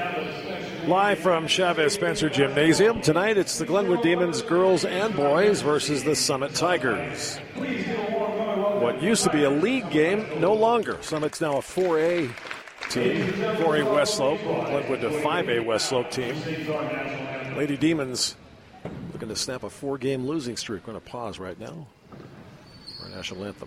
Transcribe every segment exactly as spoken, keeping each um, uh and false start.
Live from Chavez Spencer Gymnasium. Tonight it's the Glenwood Demons girls and boys versus the Summit Tigers. What used to be a league game, no longer. Summit's now a four A team, four A West Slope. Glenwood a five A West Slope team. Lady Demons looking to snap a four-game losing streak. We're going to pause right now for our national anthem.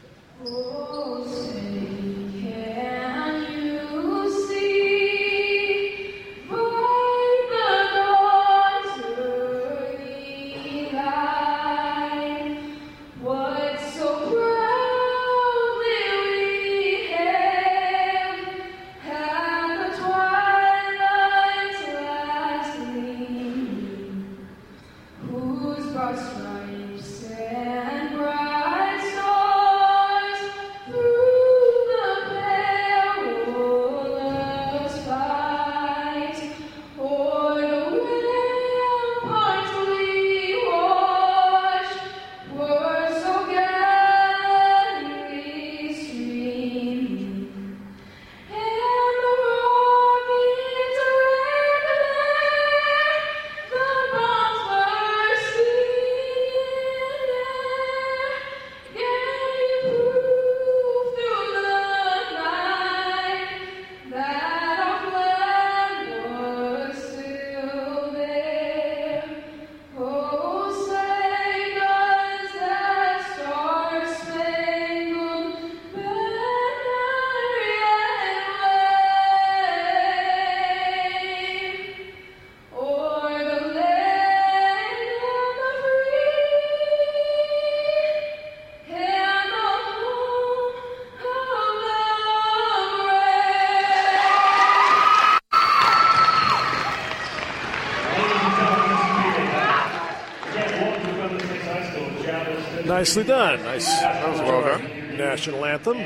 Nicely done. Nice. That was well done. National anthem.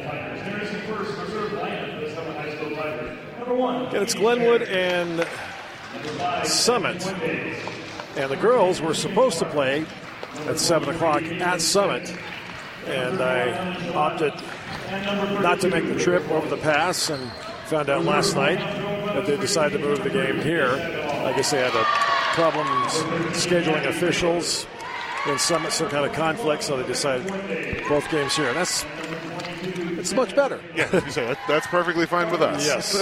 Again, it's Glenwood and Summit. And the girls were supposed to play at seven o'clock at Summit. And I opted not to make the trip over the pass and found out last night that they decided to move the game here. I guess they had a problems scheduling officials in Summit, some kind of conflict, so they decided both games here. And that's it's much better. Yeah, that's perfectly fine with us. Yes.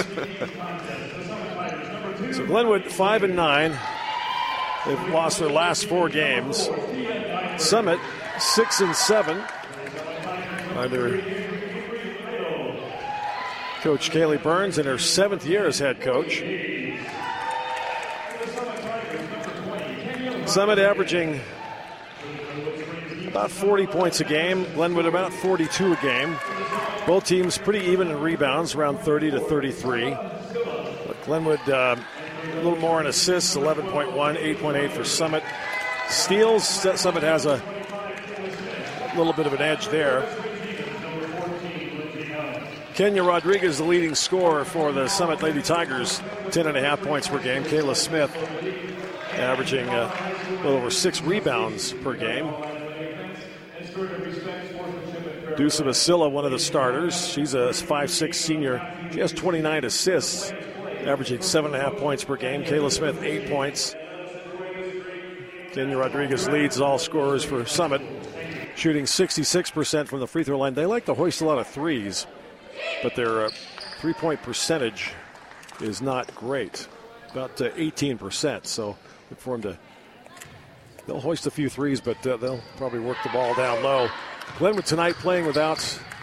So Glenwood five and nine. They've lost their last four games. Summit six and seven under Coach Kaylee Burns in her seventh year as head coach. Summit averaging about forty points a game. Glenwood about forty-two a game. Both teams pretty even in rebounds, around thirty to thirty-three. But Glenwood uh, a little more in assists, eleven point one, eight point eight for Summit. Steals, Summit has a little bit of an edge there. Kenya Rodriguez, the leading scorer for the Summit Lady Tigers, ten and a half points per game. Kayla Smith averaging uh, a little over six rebounds per game. Dusa Basila, one of the starters. She's a five six senior. She has twenty-nine assists, averaging seven and a half points per game. Kayla Smith, eight points. Kenya Rodriguez leads all scorers for Summit, shooting sixty-six percent from the free throw line. They like to hoist a lot of threes, but their uh, three-point percentage is not great, about uh, eighteen percent. So look for them to, they'll hoist a few threes, but uh, they'll probably work the ball down low. Glenwood tonight playing without,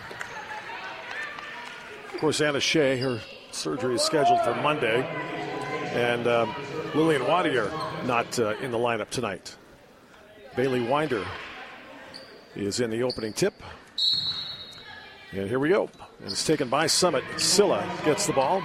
of course, Anna Shea. Her surgery is scheduled for Monday. And um, Lillian Wadier not uh, in the lineup tonight. Bailey Winder is in the opening tip. And here we go. And it's taken by Summit. Silla gets the ball.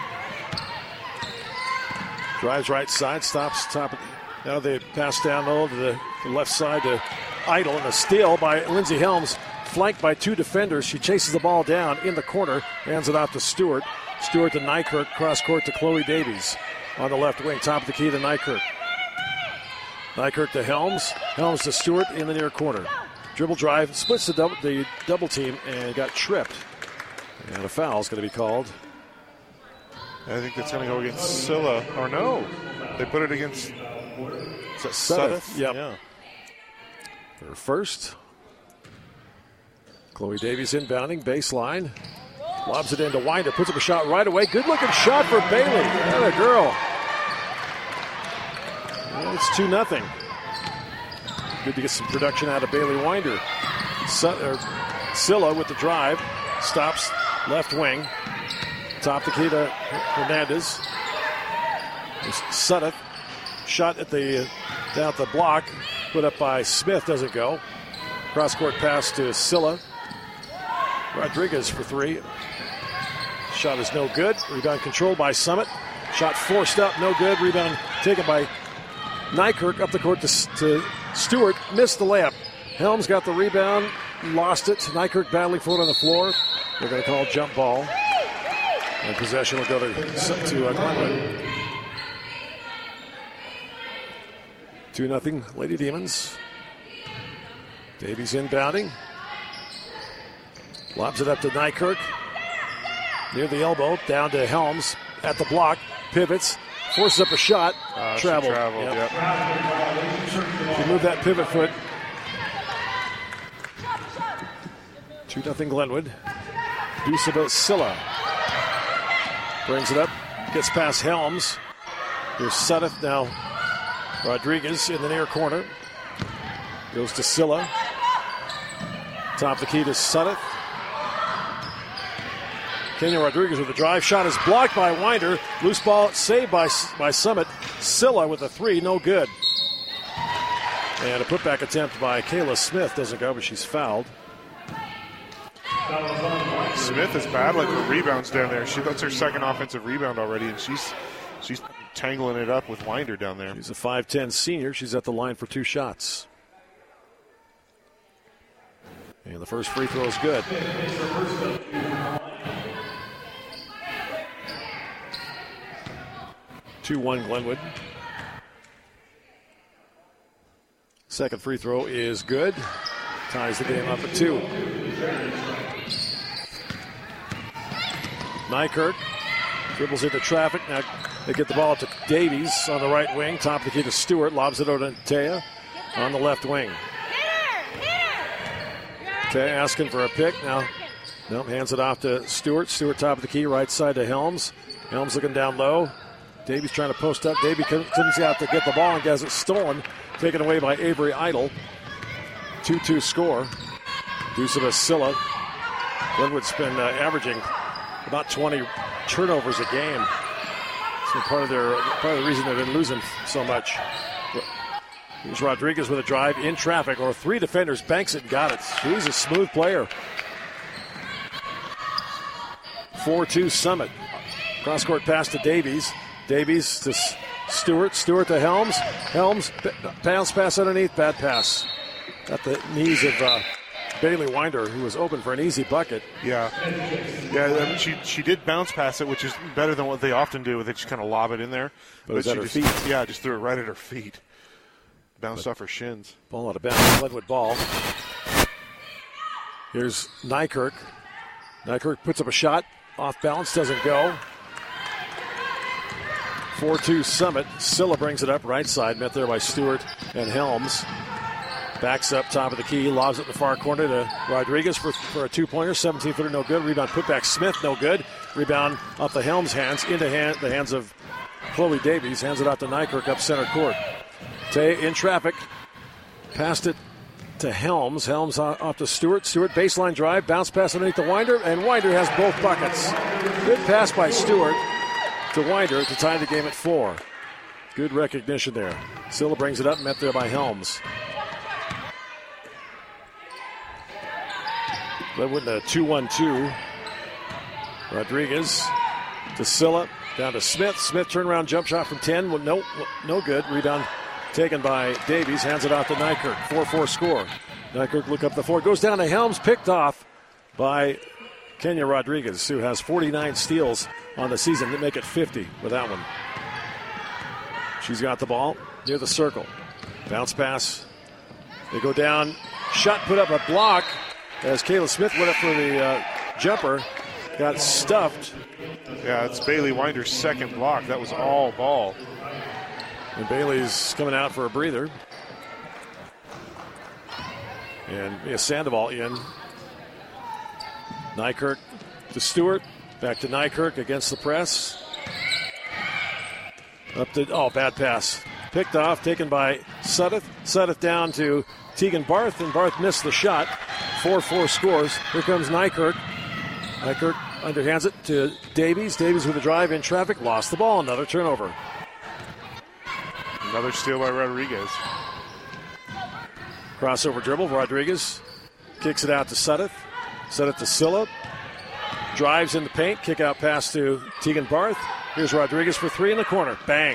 Drives right side, stops top. Of, now they pass down low to the, the left side to Idle, and a steal by Lindsey Helms, flanked by two defenders. She chases the ball down in the corner, hands it off to Stewart. Stewart to Nykirk, cross court to Chloe Davies on the left wing, top of the key to Nykirk. Nykirk to Helms, Helms to Stewart in the near corner. Dribble drive, splits the double, the double team, and got tripped. And a foul is going to be called I think that's going to go against Scylla. Or no, they put it against is that Sudduth? Yep. Yeah. Her first. Chloe Davies inbounding, baseline. Lobs it into Winder, puts up a shot right away. Good looking shot for Bailey. That a girl. Well, it's two nothing. Good to get some production out of Bailey Winder. Scylla with the drive. Stops left wing. Top the key to Hernandez. Sudduth. Shot at the down at the block. Put up by Smith. Doesn't go. Cross court pass to Scylla. Rodriguez for three. Shot is no good. Rebound controlled by Summit. Shot forced up. No good. Rebound taken by Nykirk up the court to, to Stewart. Missed the layup. Helms got the rebound. Lost it. Nykirk battling for it on the floor. They're going to call jump ball. And possession will go to, to uh, Glenwood. two nothing Lady Demons. Davies inbounding. Lobs it up to Nykirk. Near the elbow. Down to Helms at the block. Pivots. Forces up a shot. Uh, traveled. traveled yep. Yep. She moved that pivot foot. two nothing Glenwood. Dusaba Scylla. Brings it up. Gets past Helms. Here's Sudduth now. Rodriguez in the near corner. Goes to Scylla. Top the key to Sudduth. Kenya Rodriguez with the drive. Shot is blocked by Winder. Loose ball saved by, by Summit. Scylla with a three. No good. And a putback attempt by Kayla Smith. Doesn't go, but she's fouled. Smith is battling for rebounds down there. She that's her second offensive rebound already, and she's she's tangling it up with Winder down there. She's a five ten senior. She's at the line for two shots. And the first free throw is good. two one Glenwood. Second free throw is good. Ties the game up at two. Nykirk dribbles into traffic. Now they get the ball up to Davies on the right wing. Top of the key to Stewart. Lobs it over to Taya on the left wing. Taya asking for a pick. Now, no, hands it off to Stewart. Stewart top of the key, right side to Helms. Helms looking down low. Davies trying to post up. Davies comes out to get the ball and gets it stolen. Taken away by Avery Idle. two two score. Dusaba Scylla. Glenwood's been uh, averaging about twenty turnovers a game. So part of their part of the reason they've been losing so much. Here's Rodriguez with a drive in traffic, or three defenders, banks it and got it. He's a smooth player. four two Summit. Cross court pass to Davies. Davies to Stewart. Stewart to Helms. Helms bounce pass underneath. Bad pass. At the knees of uh, Bailey Winder, who was open for an easy bucket. Yeah, yeah. I mean, she she did bounce pass it, which is better than what they often do. They just kind of lob it in there. But, but she at her just, feet. Yeah, just threw it right at her feet. Bounced but off her shins. Ball out of bounds. Glenwood ball. Here's Nykirk. Nykirk puts up a shot. Off balance, doesn't go. four two Summit. Scylla brings it up right side. Met there by Stewart and Helms. Backs up top of the key. Lobs it in the far corner to Rodriguez for, for a two-pointer. seventeen-footer, no good. Rebound put back Smith, no good. Rebound off the Helms' hands into hand, the hands of Chloe Davies. Hands it off to Nykirk up center court. Tay in traffic. Passed it to Helms. Helms off to Stewart. Stewart baseline drive. Bounce pass underneath the Winder. And Winder has both buckets. Good pass by Stewart to Winder to tie the game at four. Good recognition there. Scylla brings it up. Met there by Helms. Glenwood in a two one two. Rodriguez to Scylla. Down to Smith. Smith turnaround jump shot from ten. Well, no, no good. Rebound taken by Davies. Hands it off to Nykirk. four four score. Nykirk look up the floor. Goes down to Helms. Picked off by Kenya Rodriguez, who has forty-nine steals on the season to make it fifty with that one. She's got the ball near the circle. Bounce pass. They go down. Shot put up a block as Kayla Smith went up for the uh, jumper. got stuffed. Yeah, it's Bailey Winder's second block. That was all ball. And Bailey's coming out for a breather. And yeah, Sandoval in. Nykirk to Stewart. Back to Nykirk against the press. Up to, oh, bad pass. Picked off, taken by Suddeth. Suddeth down to Tegan Barth, and Barth missed the shot. four four scores. Here comes Nykirk. Nykirk underhands it to Davies. Davies with a drive in traffic. Lost the ball. Another turnover. Another steal by Rodriguez. Crossover dribble. Rodriguez kicks it out to Suddeth. Suddeth to Silla. Drives in the paint. Kick out pass to Tegan Barth. Here's Rodriguez for three in the corner. Bang.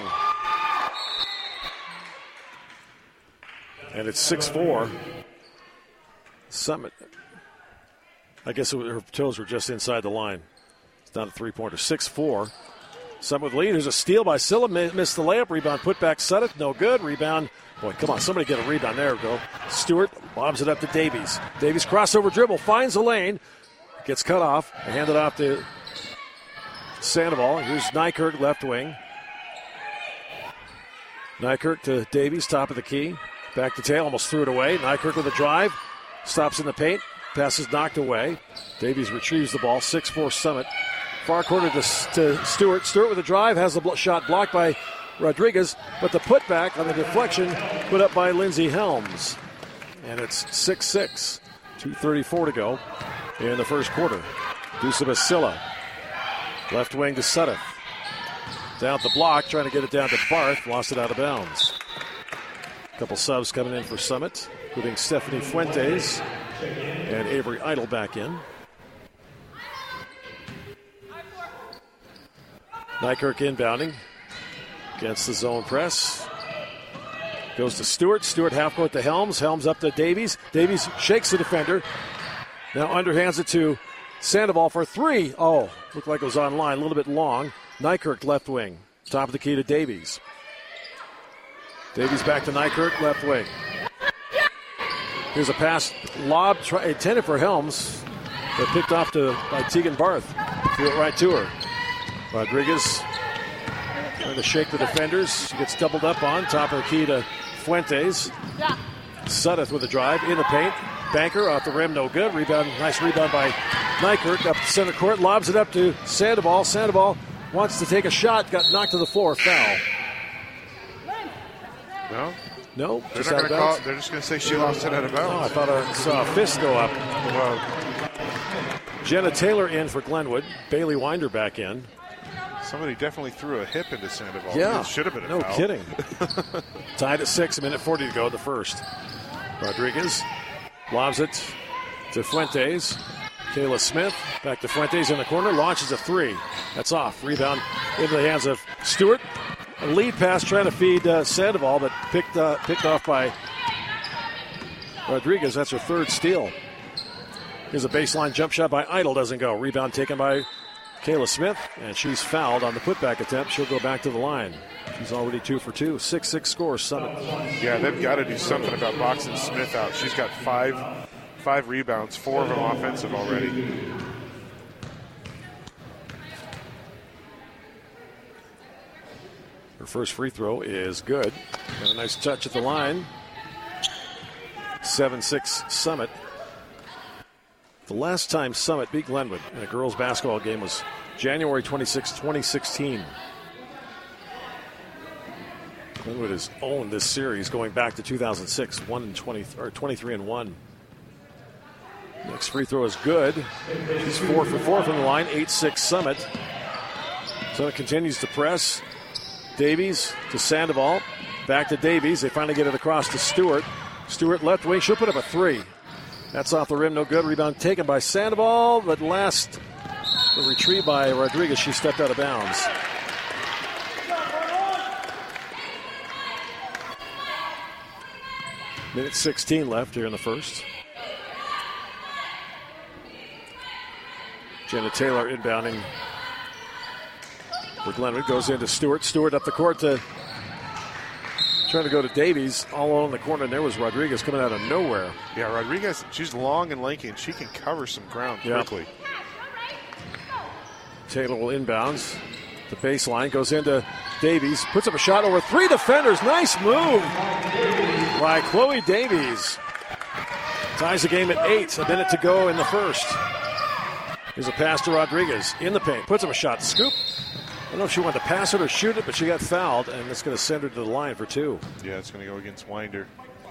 And it's six four. Summit. I guess it was, her toes were just inside the line. It's not a three-pointer. six four. Summit with lead. There's a steal by Silla. Missed the layup. Rebound put back Suddeth. No good. Rebound. Boy, come on. Somebody get a rebound. There we go. Stewart lobs it up to Davies. Davies crossover dribble. Finds the lane. Gets cut off. Hand it off to Sandoval. Here's Nykirk, left wing. Nykirk to Davies, top of the key. Back to Tail, almost threw it away. Nykirk with a drive. Stops in the paint. Pass is knocked away. Davies retrieves the ball. six four Summit. Far corner to, to Stewart. Stewart with a drive. Has the bl- shot blocked by Rodriguez. But the putback on the deflection put up by Lindsey Helms. And it's six six. two thirty-four to go in the first quarter. Dusima Silla. Left wing to Suddeth. Down the block, trying to get it down to Barth. Lost it out of bounds. A couple subs coming in for Summit, including Stephanie Fuentes and Avery Idle back in. Nykirk inbounding against the zone press. Goes to Stewart. Stewart half court to Helms. Helms up to Davies. Davies shakes the defender. Now underhands it to Sandoval for three. Oh, looked like it was on line, a little bit long. Nykirk left wing. Top of the key to Davies. Davies back to Nykirk, left wing. Here's a pass, lob try, intended for Helms, but picked off to by Tegan Barth. Threw it right to her. Rodriguez trying to shake the defenders. She gets doubled up on. Top of the key to Fuentes. Suddeth with a drive in the paint. Banker off the rim, no good. Rebound, nice rebound by Nykirk up the center court. Lobs it up to Sandoval. Sandoval wants to take a shot. Got knocked to the floor. Foul. No? No. They're, not gonna call, they're just going to say she lost it out of bounds. Oh, I thought I saw a fist go up. Well, Jenna Taylor in for Glenwood. Bailey Winder back in. Somebody definitely threw a hip into Sandoval. Yeah. It should have been a no foul. kidding. Tied at six, a minute forty to go in the first. Rodriguez lobs it to Fuentes. Kayla Smith back to Fuentes in the corner. Launches a three. That's off. Rebound into the hands of Stewart. A lead pass trying to feed uh, Sandoval, but picked uh, picked off by Rodriguez. That's her third steal. Here's a baseline jump shot by Idle. Doesn't go. Rebound taken by Kayla Smith, and she's fouled on the putback attempt. She'll go back to the line. She's already two for two. six six score, Summit. Yeah, they've got to do something about boxing Smith out. She's got five five rebounds, four of them offensive already. Her first free throw is good. Got a nice touch at the line. seven six Summit. The last time Summit beat Glenwood in a girls' basketball game was January twenty-sixth, twenty sixteen. Glenwood has owned this series going back to two thousand six, one and twenty or twenty-three and one. Next free throw is good. She's four for four from the line. eight six Summit. Summit continues to press. Davies to Sandoval. Back to Davies. They finally get it across to Stewart. Stewart left wing. She'll put up a three. That's off the rim. No good. Rebound taken by Sandoval. But last, the retrieve by Rodriguez. She stepped out of bounds. Minute sixteen left here in the first. Jenna Taylor inbounding for Glenwood. Goes into Stewart. Stewart up the court to trying to go to Davies. All along the corner, and there was Rodriguez coming out of nowhere. Yeah, Rodriguez, she's long and lanky, and she can cover some ground yeah. quickly. Taylor will inbounds. The baseline goes into Davies. Puts up a shot over three defenders. Nice move by Chloe Davies. Ties the game at eight. A minute to go in the first. Here's a pass to Rodriguez in the paint. Puts up a shot. Scoop. I don't know if she wanted to pass it or shoot it, but she got fouled, and it's going to send her to the line for two. Yeah, it's going to go against Winder.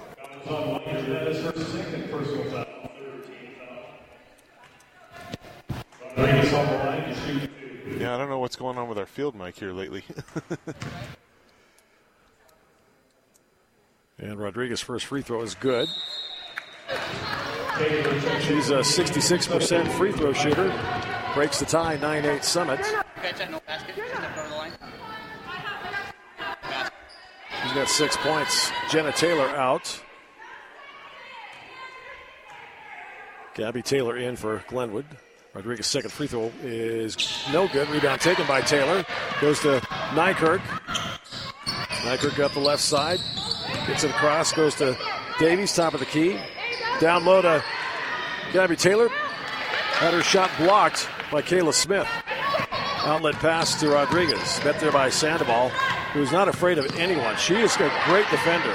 Yeah, I don't know what's going on with our field mic here lately. And Rodriguez's first free throw is good. She's a sixty-six percent free throw shooter. Breaks the tie, nine eight Summit. She's got six points. Jenna Taylor out. Gabby Taylor in for Glenwood. Rodriguez's second free throw is no good. Rebound taken by Taylor. Goes to Nykirk. Nykirk got the left side. Gets it across. Goes to Davies, top of the key. Down low to Gabby Taylor. Had her shot blocked by Kayla Smith. Outlet pass to Rodriguez. Met there by Sandoval, who's not afraid of anyone. She is a great defender.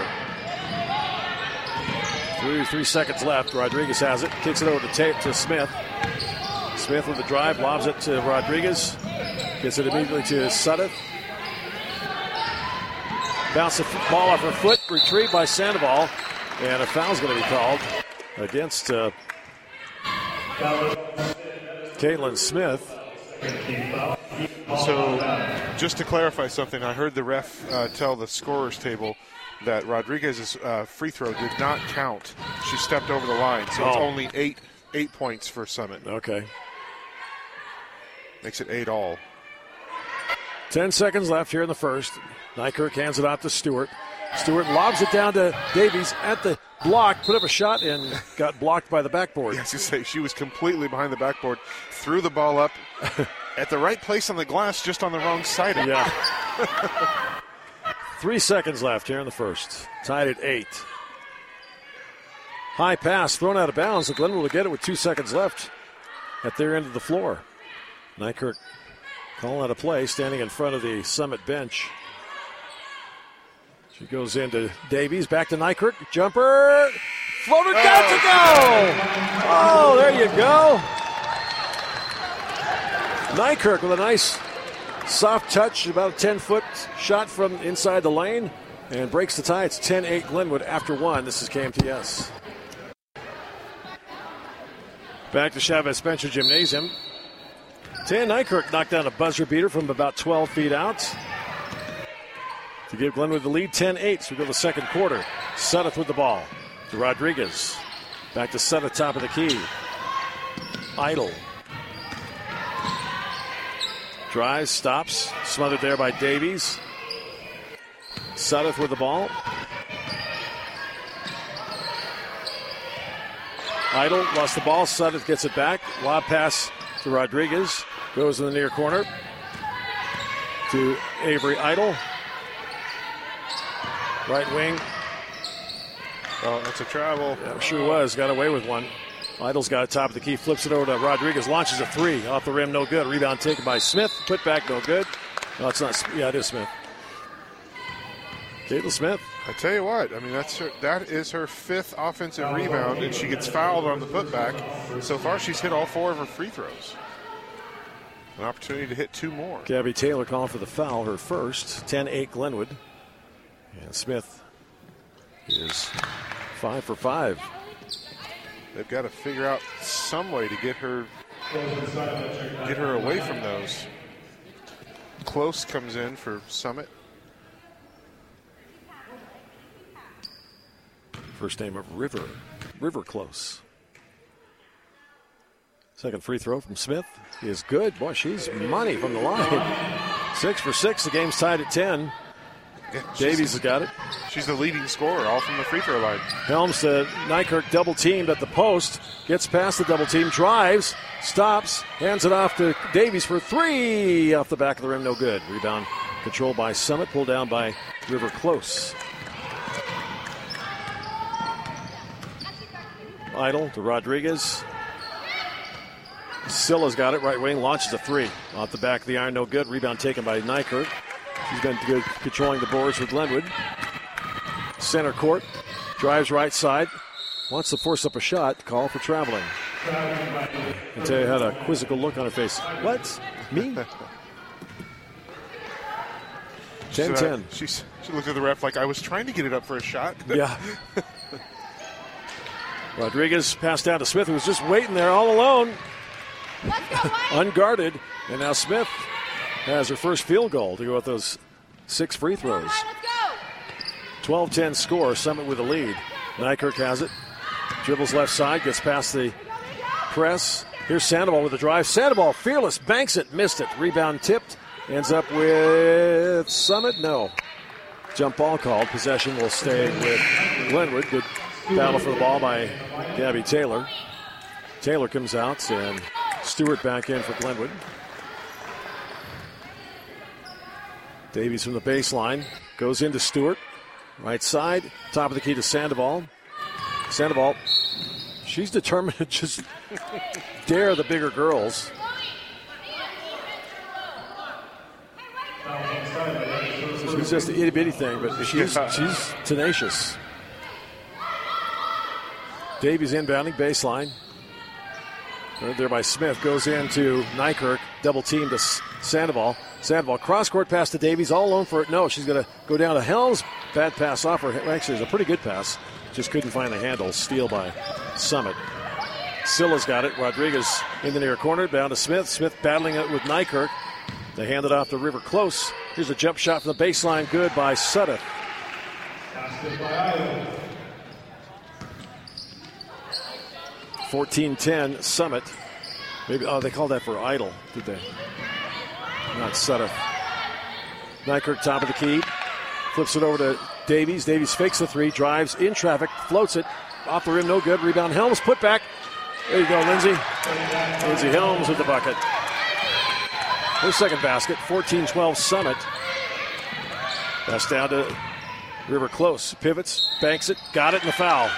Three, three seconds left. Rodriguez has it. Kicks it over to, Ta- to Smith. Smith with the drive. Lobs it to Rodriguez. Gets it immediately to Sudduth. Bounce the ball off her foot. Retrieved by Sandoval. And a foul's going to be called against uh, Caitlin Smith. So, just to clarify something, I heard the ref uh, tell the scorer's table that Rodriguez's uh, free throw did not count. She stepped over the line, so oh. it's only eight eight points for Summit. Okay. Makes it eight all. Ten seconds left here in the first. Nykirk hands it out to Stewart. Stewart lobs it down to Davies at the block, put up a shot, and got blocked by the backboard. Yeah, I was going to say, she was completely behind the backboard, threw the ball up at the right place on the glass, just on the wrong side of it. Yeah. Three seconds left here in the first. Tied at eight. High pass thrown out of bounds. Glenwood will get it with two seconds left at their end of the floor. Nykirk calling out a play, standing in front of the Summit bench. She goes into Davies, back to Nykirk. Jumper. Floater got oh. to go. Oh, there you go. Nykirk with a nice soft touch, about a ten-foot shot from inside the lane, and breaks the tie. It's ten eight Glenwood after one. This is K M T S. Back to Chavez Spencer Gymnasium. Tan Nykirk knocked down a buzzer beater from about twelve feet out to give Glenwood the lead, ten eight. So we go to the second quarter. Sudduth with the ball to Rodriguez. Back to Sudduth, top of the key. Idle. Drives, stops. Smothered there by Davies. Sudduth with the ball. Idle lost the ball. Sudduth gets it back. Lob pass to Rodriguez. Goes in the near corner to Avery Idle. Right wing. Oh, that's a travel. Yeah, sure was. Got away with one. Idle's got it top of the key. Flips it over to Rodriguez. Launches a three. Off the rim, no good. Rebound taken by Smith. Put back, no good. No, it's not. Yeah, it is Smith. Caitlin Smith. I tell you what, I mean, that's her, that is her fifth offensive rebound, and she gets fouled on the putback. So far, she's hit all four of her free throws. An opportunity to hit two more. Gabby Taylor calling for the foul, her first. ten eight Glenwood. And Smith is five for five. They've got to figure out some way to get her get her away from those. Close comes in for Summit. First name of River. River Close. Second free throw from Smith is good. Boy, she's money from the line. Six for six. The game's tied at ten. Yeah, Davies has got it. She's the leading scorer, all from the free throw line. Helms to Nykirk, double teamed at the post. Gets past the double team, drives, stops, hands it off to Davies for three. Off the back of the rim, no good. Rebound controlled by Summit, pulled down by River Close. Idle to Rodriguez. Silla's got it, right wing, launches a three. Off the back of the iron, no good. Rebound taken by Nykirk. She's been good controlling the boards with Glenwood. Center court, drives right side, wants to force up a shot, call for traveling. And Taya had a quizzical look on her face. What? Me? ten ten. She, she looked at the ref like, I was trying to get it up for a shot. Yeah. Rodriguez passed down to Smith, who was just waiting there all alone. Unguarded. And now Smith has her first field goal to go with those six free throws. twelve ten score, Summit with a lead. Nykirk has it. Dribbles left side, gets past the press. Here's Sandoval with the drive. Sandoval, fearless, banks it, missed it. Rebound tipped. Ends up with Summit. No. Jump ball called. Possession will stay with Glenwood. Good battle for the ball by Gabby Taylor. Taylor comes out and Stewart back in for Glenwood. Davies from the baseline. Goes into Stewart. Right side. Top of the key to Sandoval. Sandoval, she's determined to just dare the bigger girls. She's just an itty bitty thing, but she's she's tenacious. Davies inbounding baseline. Right there by Smith, goes into Nykirk, double team to Sandoval. Sandoval cross court pass to Davies, all alone for it. No, she's going to go down to Helms. Bad pass off her. Actually, it's a pretty good pass. Just couldn't find the handle. Steal by Summit. Silla's got it. Rodriguez in the near corner, down to Smith. Smith battling it with Nykirk. They hand it off to River Close. Here's a jump shot from the baseline. Good by Sutter. fourteen ten Summit. Maybe oh they called that for idle, did they? Not Sutter. Nykirk top of the key. Flips it over to Davies. Davies fakes the three, drives in traffic, floats it off the rim, no good. Rebound Helms, put back. There you go, Lindsay. Lindsay Helms with the bucket. Her second basket, fourteen twelve Summit. That's down to River Close. Pivots, banks it, got it in the foul.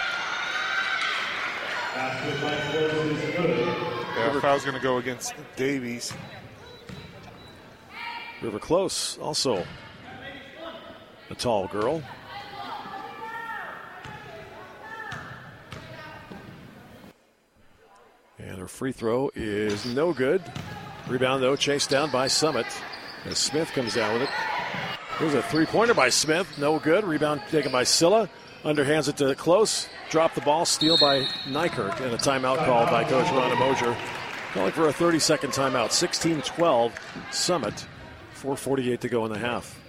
Yeah, foul's going to go against Davies. River Close, also a tall girl. And her free throw is no good. Rebound, though, chased down by Summit as Smith comes down with it. Here's a three-pointer by Smith. No good. Rebound taken by Silla. Underhands it to Close. Drop the ball. Steal by Nykirk. And a timeout called by Coach Rhonda Mosier. Calling for a thirty-second timeout. sixteen twelve Summit. four forty-eight to go in the half.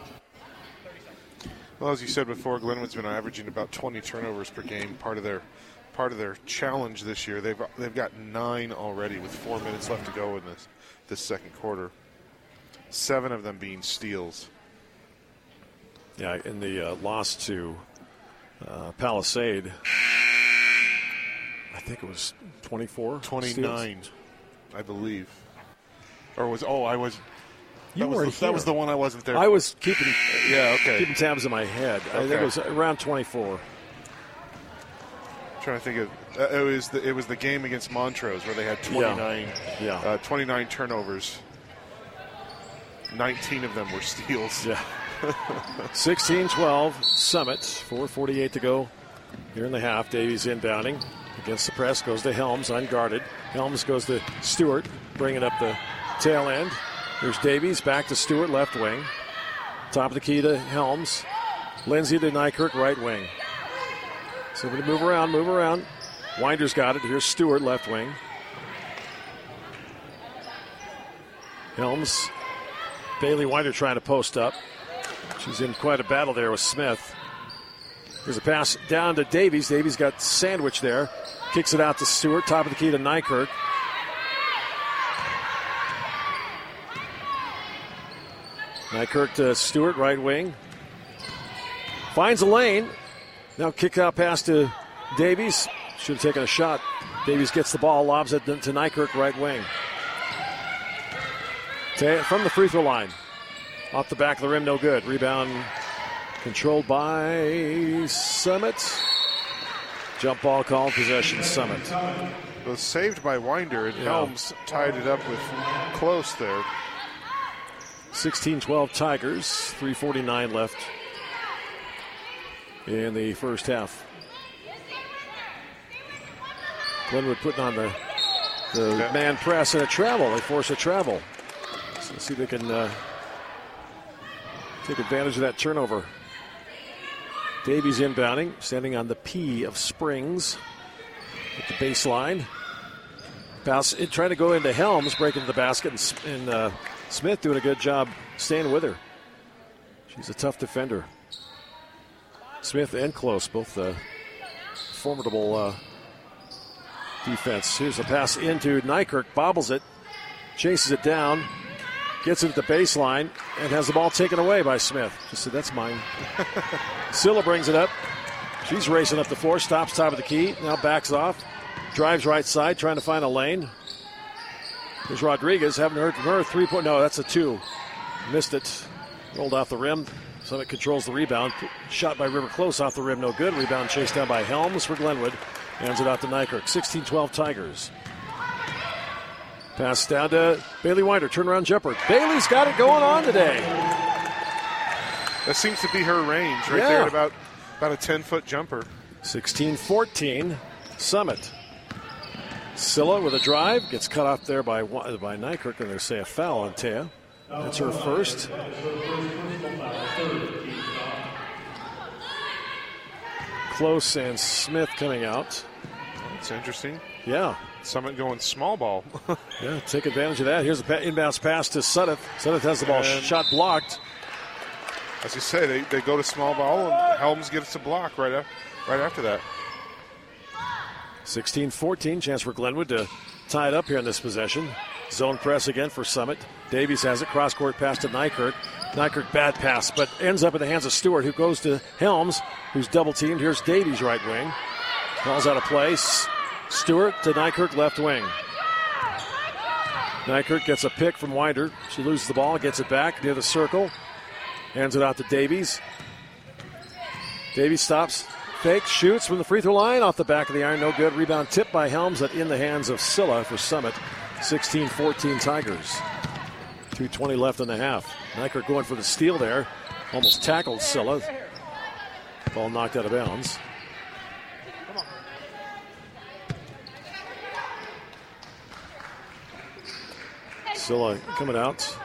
Well, as you said before, Glenwood's been averaging about twenty turnovers per game. Part of their part of their challenge this year. They've they've got nine already with four minutes left to go in this this second quarter. Seven of them being steals. Yeah, in the uh, loss to uh, Palisade, I think it was twenty-four, twenty-nine, steals. I believe. Or was oh I was. You that, was were the, that was the one I wasn't there. I for. was keeping yeah okay keeping tabs in my head. Okay. I think it was around twenty-four. I'm trying to think of uh, it was the, it was the game against Montrose where they had twenty-nine yeah. Yeah. Uh, twenty-nine turnovers. nineteen of them were steals. Yeah. sixteen twelve Summit. four forty-eight to go here in the half. Davies inbounding against the press. Goes to Helms, unguarded. Helms goes to Stewart, bringing up the tail end. There's Davies, back to Stewart, left wing. Top of the key to Helms. Lindsay to Nykirk, right wing. So we're going to move around, move around. Winder's got it. Here's Stewart, left wing. Helms. Bailey Winder trying to post up. She's in quite a battle there with Smith. There's a pass down to Davies. Davies got sandwiched there. Kicks it out to Stewart. Top of the key to Nykirk. Nykirk to Stewart, right wing. Finds a lane. Now kick out pass to Davies. Should have taken a shot. Davies gets the ball, lobs it to Nykirk, right wing. From the free throw line. Off the back of the rim, no good. Rebound controlled by Summit. Jump ball called, possession Summit. It was saved by Winder, and yeah. Helms tied it up with close there. sixteen twelve Tigers, three forty-nine left in the first half. Glenwood putting on the, the yeah. man press and a travel. They force a travel. So let's see if they can uh, take advantage of that turnover. Davies inbounding, standing on the P of Springs at the baseline. Pass, it, trying to go into Helms, breaking the basket, and, and uh, Smith doing a good job staying with her. She's a tough defender. Smith and Close, both uh, formidable uh, defense. Here's a pass into Nykirk, bobbles it, chases it down, gets it at the baseline, and has the ball taken away by Smith. Just said, that's mine. Silla brings it up. She's racing up the floor, stops top of the key, now backs off, drives right side, trying to find a lane. Here's Rodriguez, haven't heard from her. Three point, no, that's a two. Missed it, rolled off the rim. Summit controls the rebound. Shot by River Close off the rim, no good. Rebound chased down by Helms for Glenwood. Hands it out to Nykirk. sixteen twelve Tigers. Pass down to Bailey Winder. Turnaround jumper. Bailey's got it going on today. That seems to be her range right yeah. there at about, about a ten-foot jumper. sixteen fourteen Summit. Silla with a drive. Gets cut off there by, by Nykirk, and they say a foul on Taya. That's her first. Close and Smith coming out. That's interesting. Yeah. Summit going small ball. yeah, take advantage of that. Here's the inbounds pass to Sudduth. Sudduth has the ball and shot blocked. As you say, they, they go to small ball, and Helms gets a block right, up, right after that. sixteen fourteen, chance for Glenwood to tie it up here in this possession. Zone press again for Summit. Davies has it, cross-court pass to Nykirk. Nykirk, bad pass, but ends up in the hands of Stewart, who goes to Helms, who's double-teamed. Here's Davies, right wing. Calls out of place. Stewart to Nykirk, left wing. Nykirk gets a pick from Winder. She loses the ball, gets it back near the circle. Hands it out to Davies. Davies stops, fakes, shoots from the free throw line. Off the back of the iron, no good. Rebound tipped by Helms, and in the hands of Silla for Summit. sixteen fourteen Tigers. two twenty left in the half. Nykirk going for the steal there. Almost tackled Silla. Ball knocked out of bounds. Silla coming out.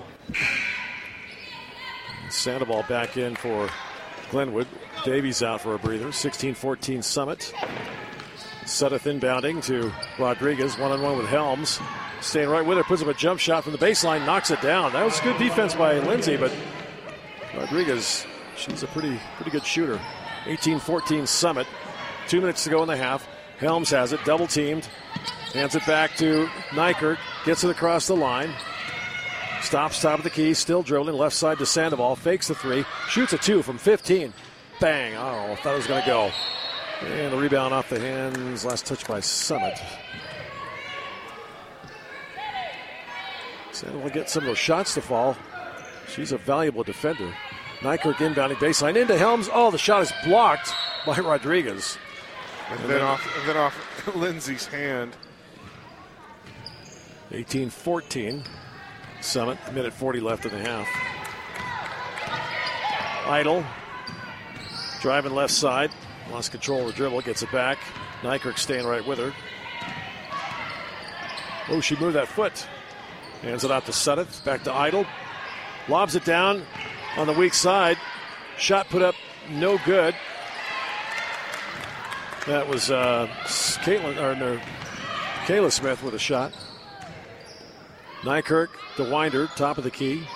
Sandoval back in for Glenwood. Davies out for a breather. sixteen fourteen Summit. Sudduth inbounding to Rodriguez. One-on-one with Helms. Staying right with her. Puts up a jump shot from the baseline. Knocks it down. That was good defense by Lindsay, but Rodriguez, she's a pretty pretty good shooter. eighteen fourteen Summit. Two minutes to go in the half. Helms has it. Double teamed. Hands it back to Nykirk. Gets it across the line. Stops top of the key. Still dribbling. Left side to Sandoval. Fakes the three. Shoots a two from fifteen. Bang. Oh, thought it was going to go. And the rebound off the hands. Last touch by Summit. Sandoval gets some of those shots to fall. She's a valuable defender. Nykirk inbounding baseline into Helms. Oh, the shot is blocked by Rodriguez. And, and then, then off and then off Lindsay's hand. eighteen fourteen. Summit, minute forty left in the half. Idle. Driving left side. Lost control of the dribble. Gets it back. Nykirk staying right with her. Oh, she moved that foot. Hands it out to Sudduth. Back to Idle. Lobs it down on the weak side. Shot put up no good. That was uh, Caitlin, or no, Kayla Smith with a shot. Nykirk to Winder, top of the key.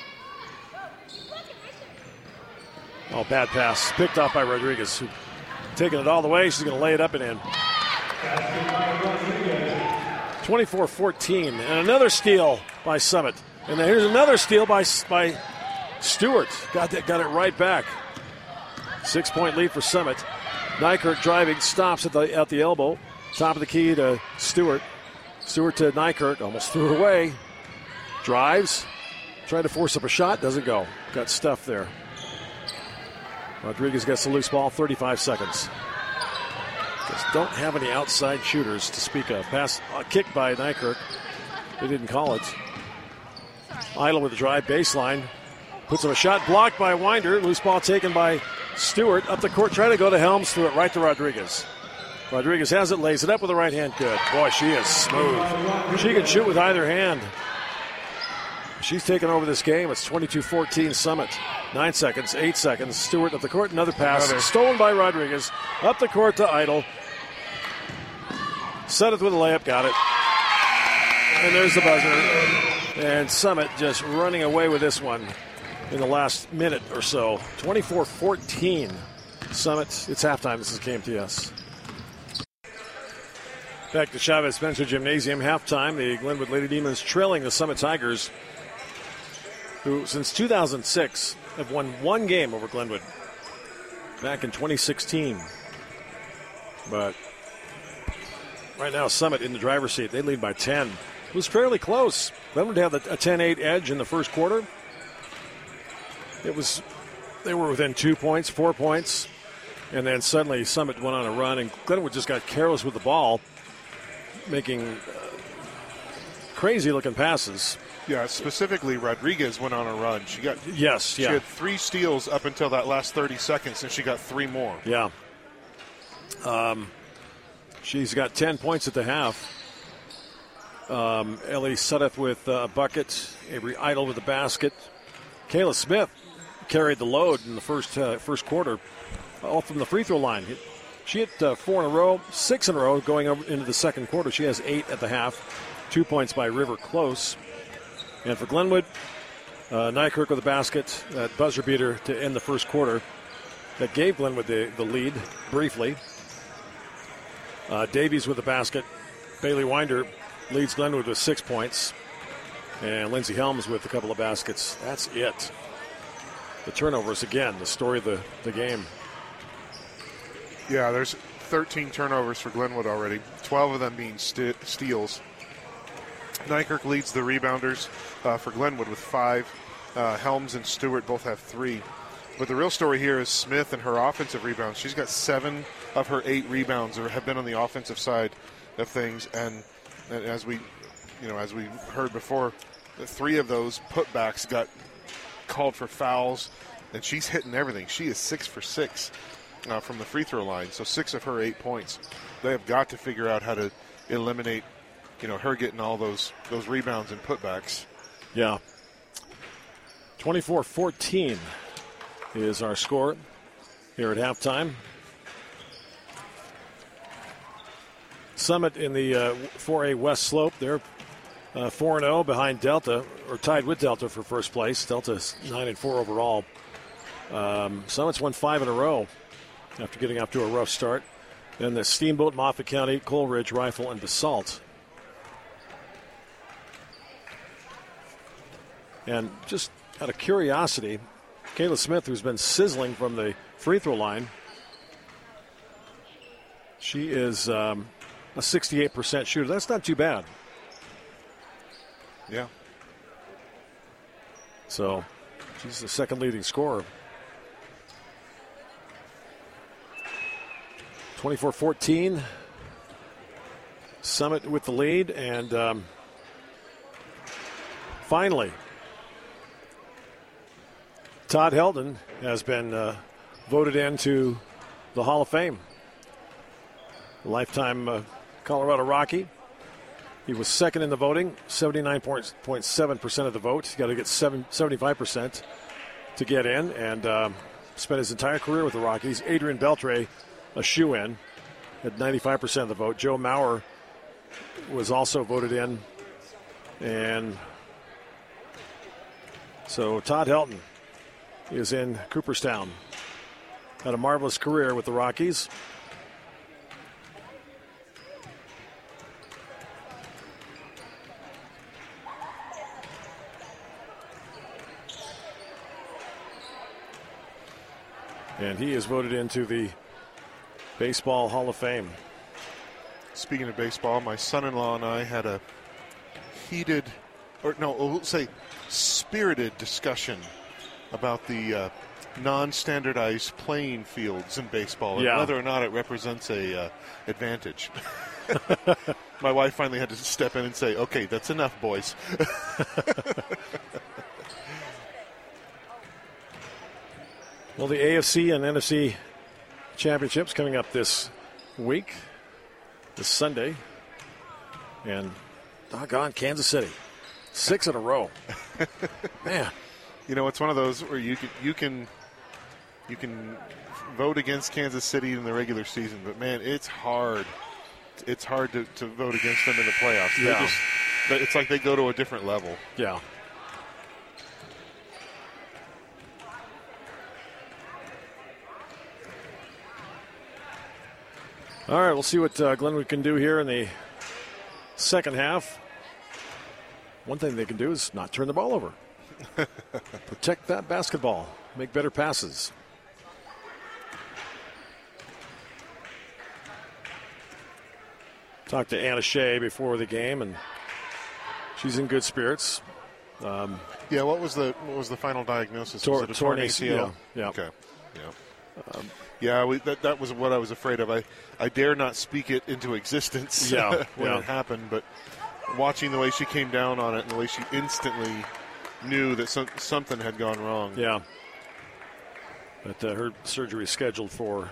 Oh, bad pass. Picked off by Rodriguez, who taking it all the way. She's going to lay it up and in. twenty-four fourteen. And another steal by Summit. And then here's another steal by, by Stewart. Got, that, got it right back. Six-point lead for Summit. Nykirk driving, stops at the, at the elbow. Top of the key to Stewart. Stewart to Nykirk, almost threw it away. Drives, tried to force up a shot, doesn't go. Got stuffed there. Rodriguez gets the loose ball, thirty-five seconds. Just don't have any outside shooters to speak of. Pass uh, kicked by Nykirk. They didn't call it. Idle with the drive baseline. Puts up a shot blocked by Winder. Loose ball taken by Stewart. Up the court, trying to go to Helms. Threw it right to Rodriguez. Rodriguez has it, lays it up with the right hand. Good. Boy, she is smooth. She can shoot with either hand. She's taken over this game. It's twenty-two fourteen Summit. Nine seconds, eight seconds. Stewart up the court. Another pass. Another. Stolen by Rodriguez. Up the court to Idle. Set it with a layup. Got it. And there's the buzzer. And Summit just running away with this one in the last minute or so. twenty-four fourteen Summit. It's halftime. This is K M T S. Back to Chavez Spencer Gymnasium. Halftime. The Glenwood Lady Demons trailing the Summit Tigers, who since two thousand six have won one game over Glenwood back in twenty sixteen. But right now, Summit in the driver's seat. They lead by ten. It was fairly close. Glenwood had a ten eight edge in the first quarter. It was, they were within two points, four points, and then suddenly Summit went on a run, and Glenwood just got careless with the ball, making uh, crazy-looking passes. Yeah, specifically Rodriguez went on a run. She got yes, she yeah. had three steals up until that last thirty seconds, and she got three more. Yeah. Um, she's got ten points at the half. Um, Ellie Suddeth with a bucket. Avery Idle with a basket. Kayla Smith carried the load in the first uh, first quarter, all from the free throw line. She hit uh, four in a row, six in a row going over into the second quarter. She has eight at the half. Two points by River Close. And for Glenwood, uh, Nykirk with a basket, that buzzer beater to end the first quarter. That gave Glenwood the, the lead briefly. Uh, Davies with a basket. Bailey Winder leads Glenwood with six points. And Lindsey Helms with a couple of baskets. That's it. The turnovers, again, the story of the, the game. Yeah, there's thirteen turnovers for Glenwood already, twelve of them being st- steals. Nykirk leads the rebounders uh, for Glenwood with five. Uh, Helms and Stewart both have three. But the real story here is Smith and her offensive rebounds. She's got seven of her eight rebounds or have been on the offensive side of things. And, and as we, you know, as we heard before, the three of those putbacks got called for fouls, and she's hitting everything. She is six for six uh, from the free throw line. So six of her eight points. They have got to figure out how to eliminate, you know, her getting all those those rebounds and putbacks. Yeah. twenty-four fourteen is our score here at halftime. Summit in the uh, four A West slope. They're uh, four and oh behind Delta, or tied with Delta for first place. Delta's nine and four overall. Um, Summit's won five in a row after getting off to a rough start. Then the Steamboat, Moffat County, Coleridge, Rifle, and Basalt. And just out of curiosity, Kayla Smith, who's been sizzling from the free throw line, she is um, a sixty-eight percent shooter. That's not too bad. Yeah. So she's the second leading scorer. twenty-four fourteen. Summit with the lead. And um, finally, Todd Heldon has been uh, voted into the Hall of Fame. Lifetime uh, Colorado Rocky. He was second in the voting, seventy-nine point seven percent of the vote. He's got to get seven, seventy-five percent to get in, and um, spent his entire career with the Rockies. Adrian Beltre, a shoe-in, had ninety-five percent of the vote. Joe Maurer was also voted in. And so Todd Helton is in Cooperstown. Had a marvelous career with the Rockies. And he is voted into the Baseball Hall of Fame. Speaking of baseball, my son-in-law and I had a heated, or no, we'll say spirited discussion about the uh, non-standardized playing fields in baseball, and yeah. whether or not it represents a uh, advantage. My wife finally had to step in and say, okay, that's enough, boys. Well, the A F C and N F C championships coming up this week, this Sunday. And doggone, Kansas City. Six in a row. Man. You know, it's one of those where you can, you can you can vote against Kansas City in the regular season, but, man, it's hard. It's hard to, to vote against them in the playoffs. Yeah. Just, it's like they go to a different level. Yeah. All right, we'll see what uh, Glenwood can do here in the second half. One thing they can do is not turn the ball over. Protect that basketball. Make better passes. Talked to Anna Shea before the game, and she's in good spirits. Um, yeah, what was the what was the final diagnosis? Tor- was it a torn A C L? Yeah. yeah. Okay. Yeah. Um, yeah, we, that that was what I was afraid of. I, I dare not speak it into existence yeah, when yeah. it happened, but watching the way she came down on it and the way she instantly knew that some, something had gone wrong. Yeah. But uh, her surgery is scheduled for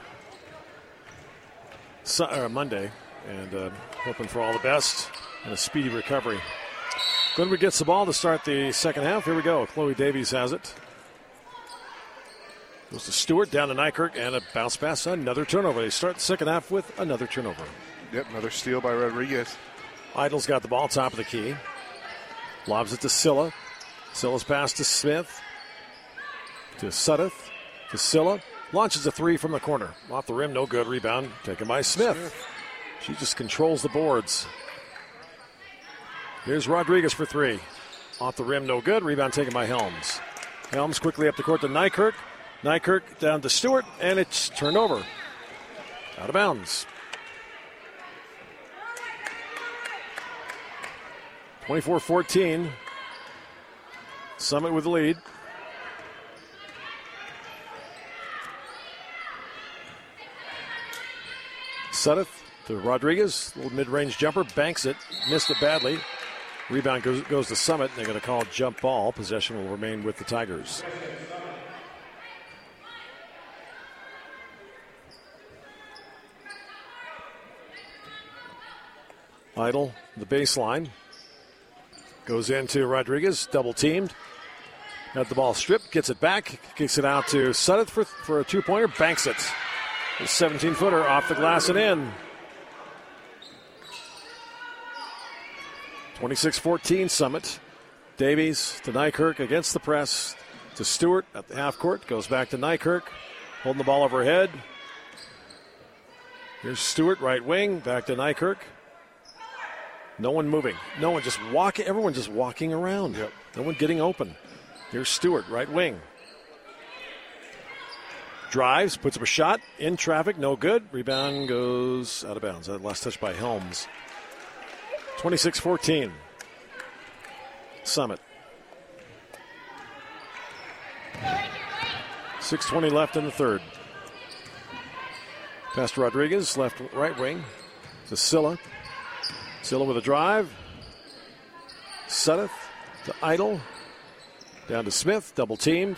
su- uh, Monday, and uh, hoping for all the best and a speedy recovery. Glenwood gets the ball to start the second half. Here we go. Chloe Davies has it. Goes to Stewart, down to Nykirk, and a bounce pass, another turnover. They start the second half with another turnover. Yep, another steal by Rodriguez. Idle's got the ball, top of the key. Lobs it to Silla. Silla's pass to Smith. To Sudduth. To Silla. Launches a three from the corner. Off the rim, no good. Rebound taken by Smith. Smith. She just controls the boards. Here's Rodriguez for three. Off the rim, no good. Rebound taken by Helms. Helms quickly up the court to Nykirk. Nykirk down to Stewart, and it's turned over. Out of bounds. twenty-four fourteen. Summit with the lead. Sudduth to Rodriguez. Little mid-range jumper. Banks it. Missed it badly. Rebound goes, goes to Summit. They're going to call jump ball. Possession will remain with the Tigers. Idle, the baseline. Goes into Rodriguez, double teamed. Got the ball stripped, gets it back, kicks it out to Sudduth for, for a two-pointer, banks it. A seventeen-footer off the glass and in. twenty-six fourteen Summit. Davies to Nykirk against the press. To Stewart at the half court, goes back to Nykirk, holding the ball overhead. Here's Stewart, right wing, back to Nykirk. No one moving. No one just walking. Everyone just walking around. Yep. No one getting open. Here's Stewart, right wing. Drives, puts up a shot. In traffic, no good. Rebound goes out of bounds. That last touch by Helms. twenty-six fourteen. Summit. six twenty left in the third. Pass to Rodriguez, left, right wing. To Silla. Silla with a drive. Sudduth to Idle. Down to Smith, double teamed.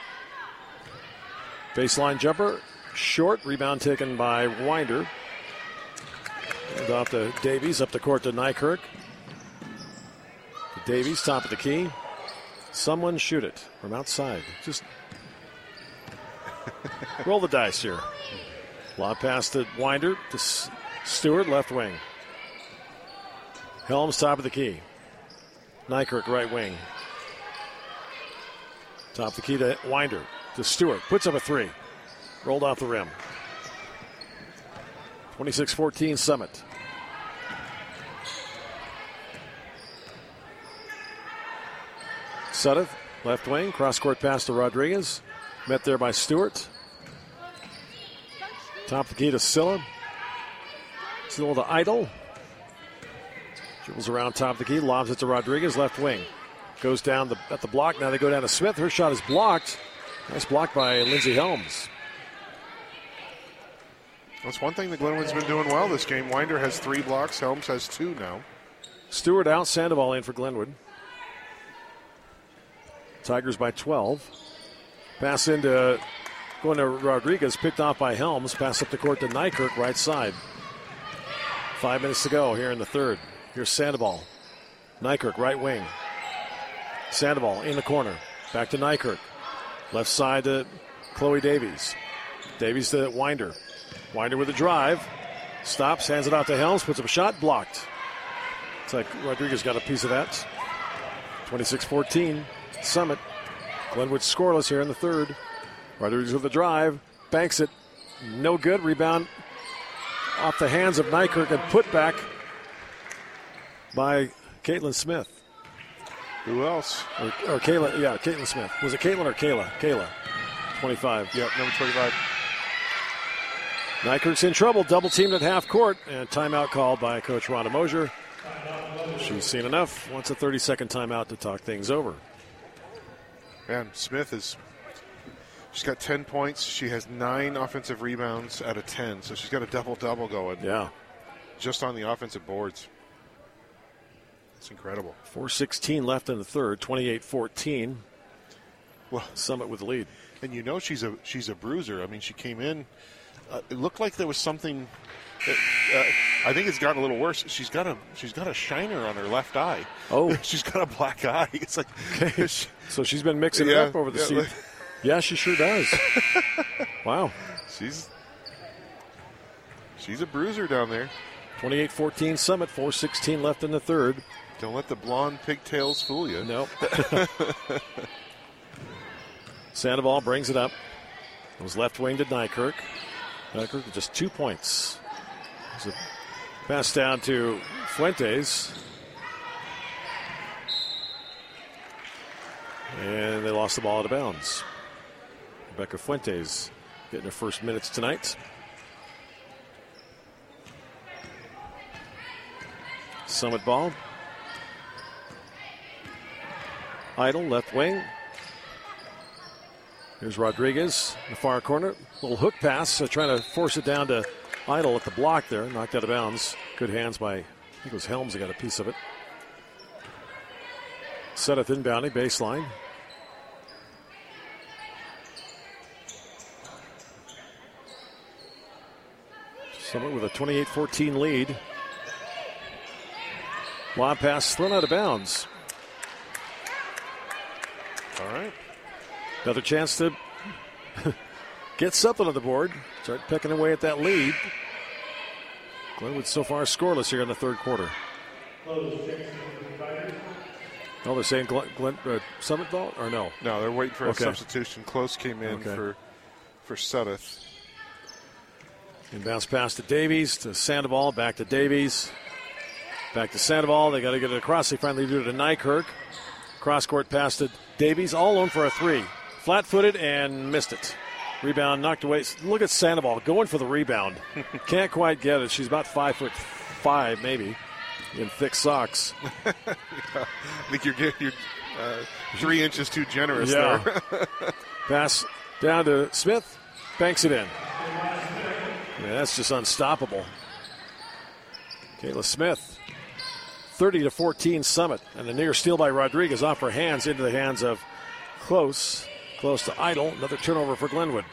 Baseline jumper, short. Rebound taken by Winder. And off to Davies, up the court to Nykirk. To Davies, top of the key. Someone shoot it from outside. Just roll the dice here. Lob pass to Winder, to S- Stewart, left wing. Helms, top of the key. Nykirk, right wing. Top of the key to Winder. To Stewart. Puts up a three. Rolled off the rim. twenty-six fourteen Summit. Sudduth, left wing. Cross-court pass to Rodriguez. Met there by Stewart. Top of the key to Silla. Silla to Idle. Dribbles around top of the key, lobs it to Rodriguez, left wing. Goes down the, at the block. Now they go down to Smith. Her shot is blocked. Nice block by Lindsey Helms. That's one thing that Glenwood's been doing well this game. Winder has three blocks. Helms has two now. Stewart out. Sandoval in for Glenwood. Tigers by twelve. Pass into going to Rodriguez. Picked off by Helms. Pass up the court to Nykirk, right side. Five minutes to go here in the third. Here's Sandoval. Nykirk, right wing. Sandoval in the corner. Back to Nykirk. Left side to Chloe Davies. Davies to Winder. Winder with a drive. Stops, hands it out to Helms. Puts up a shot, blocked. It's like Rodriguez got a piece of that. twenty-six fourteen. Summit. Glenwood scoreless here in the third. Rodriguez with the drive. Banks it. No good. Rebound off the hands of Nykirk and put back by Caitlin Smith. Who else? Or, or Kayla, yeah, Caitlin Smith. Was it Caitlin or Kayla? Kayla, twenty-five. Yep, number twenty-five. Nykirk's in trouble, double teamed at half court, and timeout called by Coach Rhonda Mosier. She's seen enough. Wants a thirty-second timeout to talk things over. Man, Smith is, she's got ten points. She has nine offensive rebounds out of ten, so she's got a double-double going. Yeah. Just on the offensive boards. It's incredible. four sixteen left in the third, twenty-eight fourteen. Well, Summit with the lead. And you know she's a she's a bruiser. I mean, she came in. Uh, it looked like there was something. That, uh, I think it's gotten a little worse. She's got a she's got a shiner on her left eye. Oh, she's got a black eye. It's like okay. she, so she's been mixing yeah, it up over the yeah, season. like, yeah, she sure does. Wow. She's she's a bruiser down there. twenty-eight fourteen Summit. four sixteen left in the third. Don't let the blonde pigtails fool you. Nope. Sandoval brings it up. It was left wing to Nykirk. Nykirk with just two points. It's a pass down to Fuentes. And they lost the ball out of bounds. Rebecca Fuentes getting her first minutes tonight. Summit ball. Idle, left wing. Here's Rodriguez in the far corner. Little hook pass, uh, trying to force it down to Idle at the block there. Knocked out of bounds. Good hands by, I think it was Helms that got a piece of it. Seth inbounding, baseline. Summit with a twenty-eight fourteen lead. Lob pass thrown out of bounds. All right. Another chance to get something on the board. Start pecking away at that lead. Glenwood so far scoreless here in the third quarter. Oh, they're saying Glen, Glen, uh, Summit ball or no? No, they're waiting for okay. a substitution. Close came in okay. for for Sudduth. Inbounds pass to Davies, to Sandoval, back to Davies. Back to Sandoval. They got to get it across. They finally do it to Nykirk. Cross-court pass to Davies, all alone for a three. Flat-footed and missed it. Rebound knocked away. Look at Sandoval going for the rebound. Can't quite get it. She's about five foot five, maybe, in thick socks. yeah. I think you're, you're uh, three inches too generous yeah. there. Pass down to Smith. Banks it in. Yeah, that's just unstoppable. Kayla Smith. thirty to fourteen Summit. And a near steal by Rodriguez off her hands into the hands of Close. Close to Idle. Another turnover for Glenwood.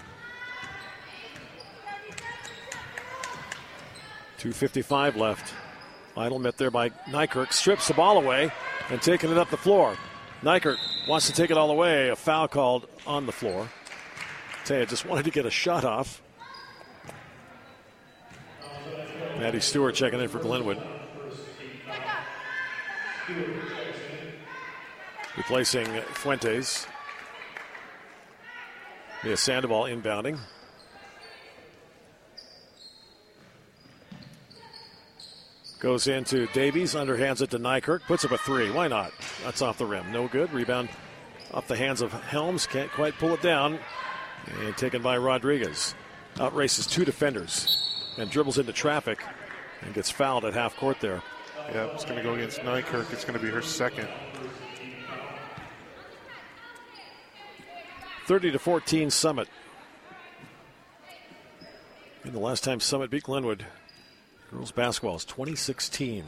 two fifty-five left. Idle met there by Nykirk. Strips the ball away and taking it up the floor. Nykirk wants to take it all away. A foul called on the floor. Taya just wanted to get a shot off. Maddie Stewart checking in for Glenwood. Replacing Fuentes. Mia Sandoval inbounding. Goes into Davies, underhands it to Nykirk, puts up a three. Why not? That's off the rim. No good. Rebound off the hands of Helms. Can't quite pull it down. And taken by Rodriguez. Outraces two defenders and dribbles into traffic and gets fouled at half court there. Yeah, it's going to go against Nykirk. It's going to be her second. thirty to fourteen Summit. And the last time Summit beat Glenwood, girls basketball, is twenty sixteen.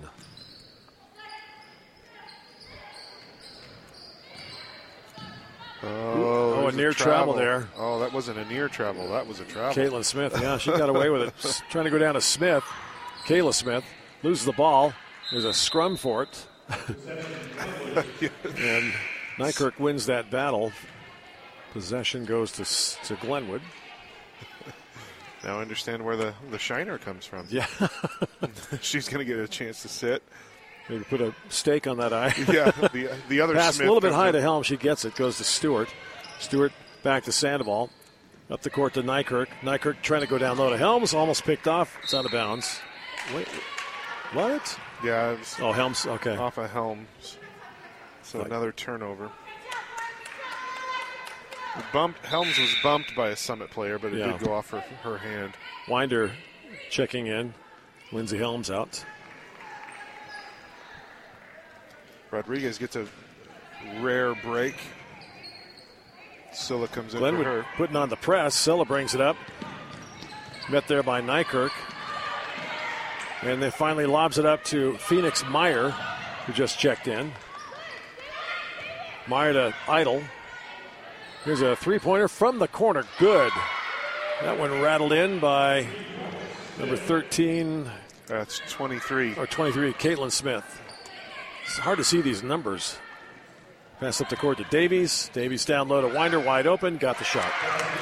Oh, oh a near a travel. travel there. Oh, that wasn't a near travel. That was a travel. Caitlin Smith, yeah, she got away with it. Trying to go down to Smith. Kayla Smith loses the ball. There's a scrum for it. And Nykirk wins that battle. Possession goes to, to Glenwood. Now I understand where the, the shiner comes from. Yeah. She's going to get a chance to sit. Maybe put a stake on that eye. Yeah, the, the other pass Smith a little bit high in. to Helm. She gets it. Goes to Stewart. Stewart back to Sandoval. Up the court to Nykirk. Nykirk trying to go down low to Helms. Almost picked off. It's out of bounds. Wait. What? Yeah. It was oh, Helms. Okay. Off of Helms. So like, another turnover. Bumped, Helms was bumped by a Summit player, but it yeah. did go off her, her hand. Winder checking in. Lindsey Helms out. Rodriguez gets a rare break. Scylla comes in Glenwood for her. Putting on the press. Scylla brings it up. Met there by Nykirk. And then finally lobs it up to Phoenix Meyer, who just checked in. Meyer to Idle. Here's a three-pointer from the corner. Good. That one rattled in by number thirteen. That's twenty-three. Or twenty-three, Caitlin Smith. It's hard to see these numbers. Pass up the court to Davies. Davies down low to Winder, wide open. Got the shot.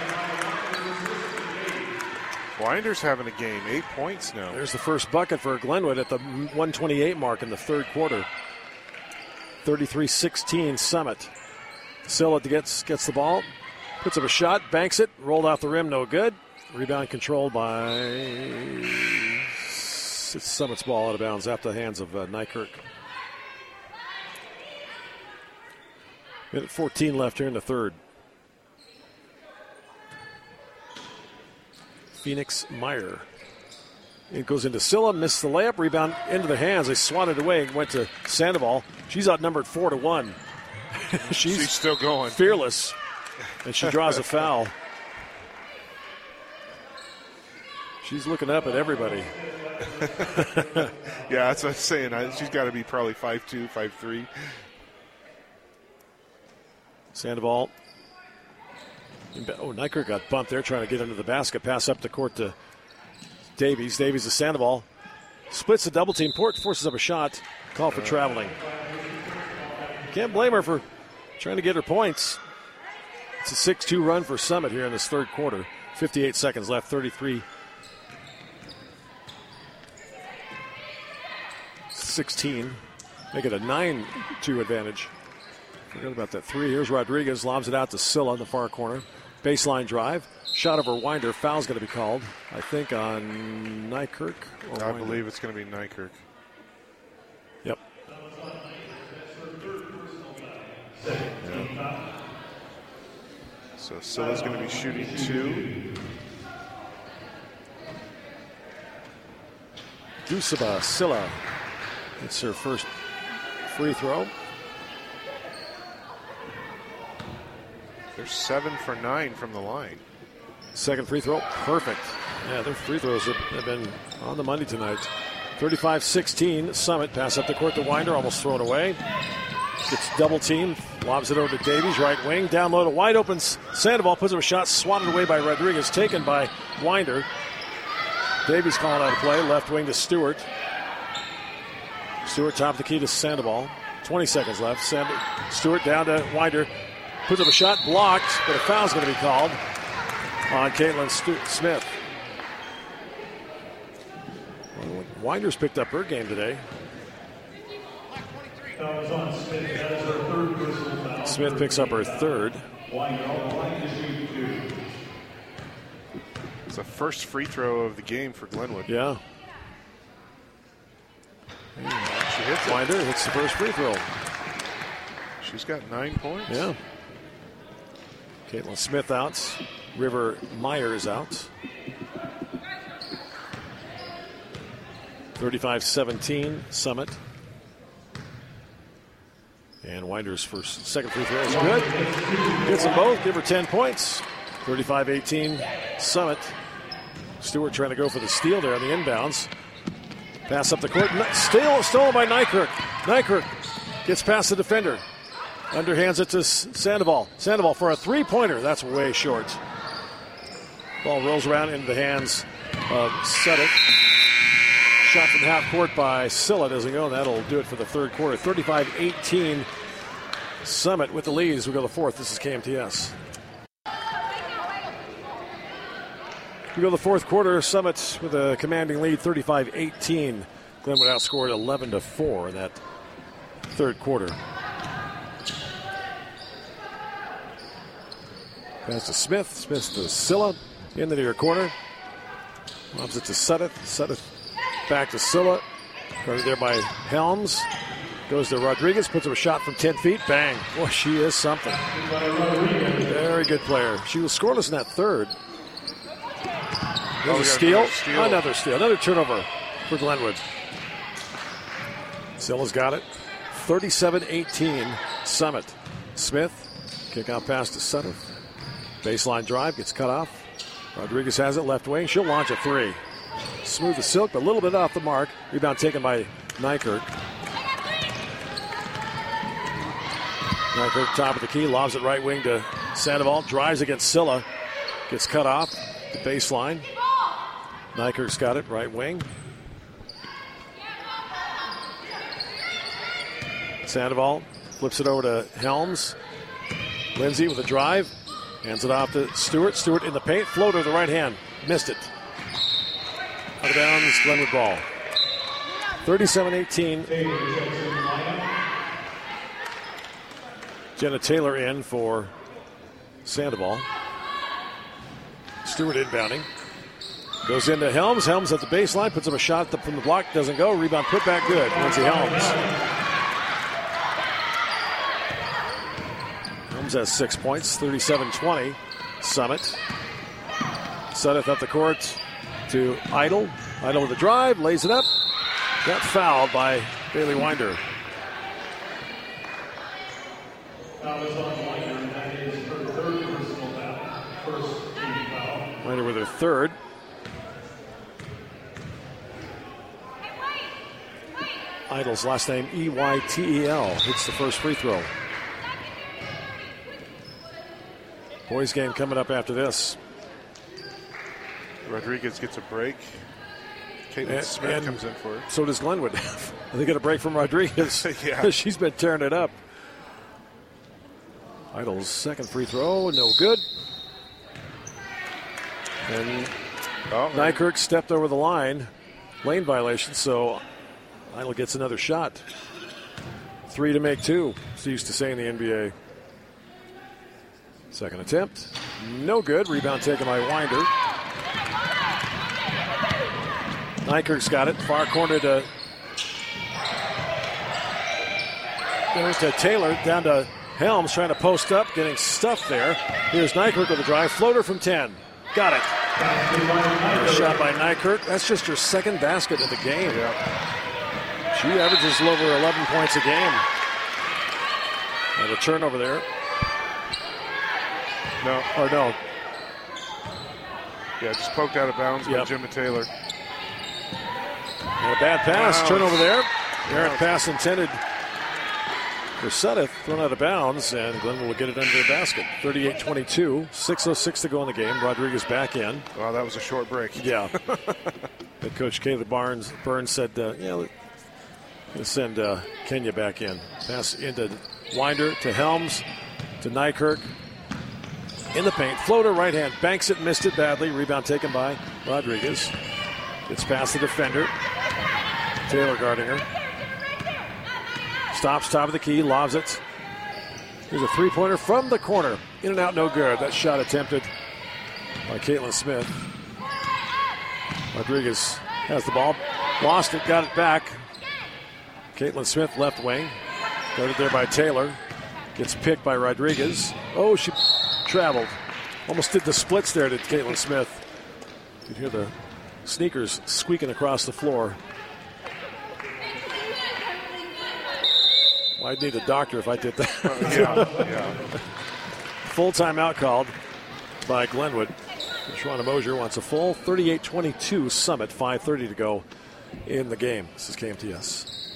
Winder's having a game. Eight points now. There's the first bucket for Glenwood at the one twenty-eight mark in the third quarter. thirty-three sixteen Summit. Scylla gets, gets the ball, puts up a shot, banks it, rolled off the rim, no good. Rebound controlled by it's Summit's ball out of bounds after the hands of uh, Nykirk. Minute fourteen left here in the third. Phoenix Meyer. It goes into Scylla, missed the layup, rebound into the hands. They swatted away and went to Sandoval. She's outnumbered four to one. She's, She's still going. Fearless. And she draws a foul. She's looking up at everybody. Yeah, that's what I'm saying. She's got to be probably five two, five three. Sandoval. Oh, Nykirk got bumped there trying to get under the basket. Pass up the court to Davies. Davies to Sandoval. Splits the double team. Port forces up a shot. Call for traveling. Can't blame her for trying to get her points. It's a six two run for Summit here in this third quarter. fifty-eight seconds left, thirty-three sixteen. Make it a nine two advantage. Forgot about that three. Here's Rodriguez. Lobs it out to Scylla in the far corner. Baseline drive. Shot over Winder. Foul's going to be called, I think, on Nykirk. Or I Winder. believe it's going to be Nykirk. Yep. Yeah. So Scylla's going to be shooting two. Dusaba Scylla. It's her first free throw. They're seven for nine from the line. Second free throw, perfect. Yeah, their free throws have, have been on the money tonight. thirty-five sixteen, Summit. Pass up the court to Winder, almost thrown away. Gets double teamed, lobs it over to Davies, right wing. Down low to wide open. Sandoval puts up a shot, swatted away by Rodriguez, taken by Winder. Davies calling out a play, left wing to Stewart. Stewart top of the key to Sandoval. twenty seconds left. Sand- Stewart down to Winder. Puts up a shot, blocked, but a foul's going to be called on Caitlin Stu- Smith. Well, Winder's picked up her game today. Smith picks up her third. It's the first free throw of the game for Glenwood. Yeah. She hits it. Winder hits the first free throw. She's got nine points. Yeah. Caitlin Smith out. River Meyer is out. thirty-five seventeen, Summit. And Winder's first, second free throw is good. Hits them both, give her ten points. thirty-five eighteen Summit. Stewart trying to go for the steal there on the inbounds. Pass up the court. Steal, stolen by Nykirk. Nykirk gets past the defender. Underhands it to Sandoval. Sandoval for a three-pointer. That's way short. Ball rolls around into the hands of Sudik. Shot from half court by Silla doesn't go. That'll do it for the third quarter. thirty-five eighteen Summit with the lead as we go to the fourth. This is K M T S. We go to the fourth quarter. Summit with a commanding lead, thirty-five eighteen. Glenwood outscored eleven to four in that third quarter. Pass to Smith. Smith to Silla in the near corner. Lobs it to Sudduth. Sudduth back to Silla. Guarded there by Helms. Goes to Rodriguez. Puts up a shot from ten feet. Bang. Boy, she is something. Very good player. She was scoreless in that third. There's a steal. steal. Another steal. Another turnover for Glenwood. Silla's got it. thirty-seven eighteen Summit. Smith. Kick out pass to Sudduth. Baseline drive. Gets cut off. Rodriguez has it. Left wing. She'll launch a three. Smooth as silk, but a little bit off the mark. Rebound taken by Nykirk. Nykirk, top of the key, lobs it right wing to Sandoval. Drives against Silla. Gets cut off. The baseline. Nykirk's got it, right wing. Sandoval flips it over to Helms. Lindsay with a drive. Hands it off to Stewart. Stewart in the paint. Floater with the right hand. Missed it. Out of bounds, Glenwood ball. thirty-seven eighteen. Jenna Taylor in for Sandoval. Stewart inbounding. Goes into Helms. Helms at the baseline. Puts up a shot from the block. Doesn't go. Rebound put back good. Lindsay Helms. Helms has six points. thirty-seven twenty. Summit. Sudduth up the court to Idle. Idle with a drive. Lays it up. Got fouled by Bailey Winder. Winder with her third. Idle's last name E Y T E L. Hits the first free throw. Boys game coming up after this. Rodriguez gets a break. Caitlin Smith and comes in for it. So does Glenwood. They get a break from Rodriguez. Yeah. She's been tearing it up. Idle's second free throw, no good. And oh, Nykirk stepped over the line. Lane violation, so Idle gets another shot. Three to make two, as they used to say in the N B A. Second attempt, no good. Rebound taken by Winder. Nykirk's got it. Far corner to, goes to Taylor. Down to Helms trying to post up. Getting stuffed there. Here's Nykirk with a drive. Floater from ten. Got it. Good shot by Nykirk. That's just her second basket of the game. Yeah. She averages over eleven points a game. And a turnover there. No. Or no. Yeah, just poked out of bounds by yep. Gemma Taylor. And a bad pass. Wow. Turnover there. Errant pass intended for Sudduth. Thrown out of bounds, and Glenwood will get it under the basket. thirty-eight twenty-two. six oh six to go in the game. Rodriguez back in. Wow, that was a short break. Yeah. Head coach Caleb Barnes, Burns said, uh, yeah, let's send uh, Kenya back in. Pass into Winder to Helms to Nykirk. In the paint. Floater right hand. Banks it, missed it badly. Rebound taken by Rodriguez. Gets past the defender. Taylor guarding her. Stops top of the key. Lobs it. Here's a three-pointer from the corner. In and out, no good. That shot attempted by Caitlin Smith. Rodriguez has the ball. Lost it. Got it back. Caitlin Smith, left wing. Guarded there by Taylor. Gets picked by Rodriguez. Oh, she traveled. Almost did the splits there to Caitlin Smith. You can hear the sneakers squeaking across the floor. I'd need a doctor if I did that. Uh, yeah, yeah. Full timeout called by Glenwood. Shawana Mosier wants a full. thirty-eight twenty-two Summit, five thirty to go in the game. This is K M T S.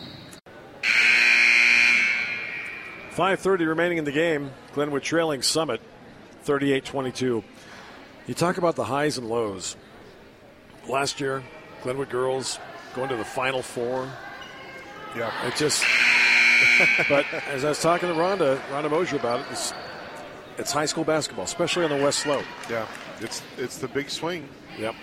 five thirty remaining in the game. Glenwood trailing Summit, thirty-eight twenty-two. You talk about the highs and lows. Last year, Glenwood girls going to the Final Four. Yeah. It just, but as I was talking to Rhonda, Rhonda Mosier about it, it's, it's high school basketball, especially on the West Slope. Yeah, it's it's the big swing. Yep.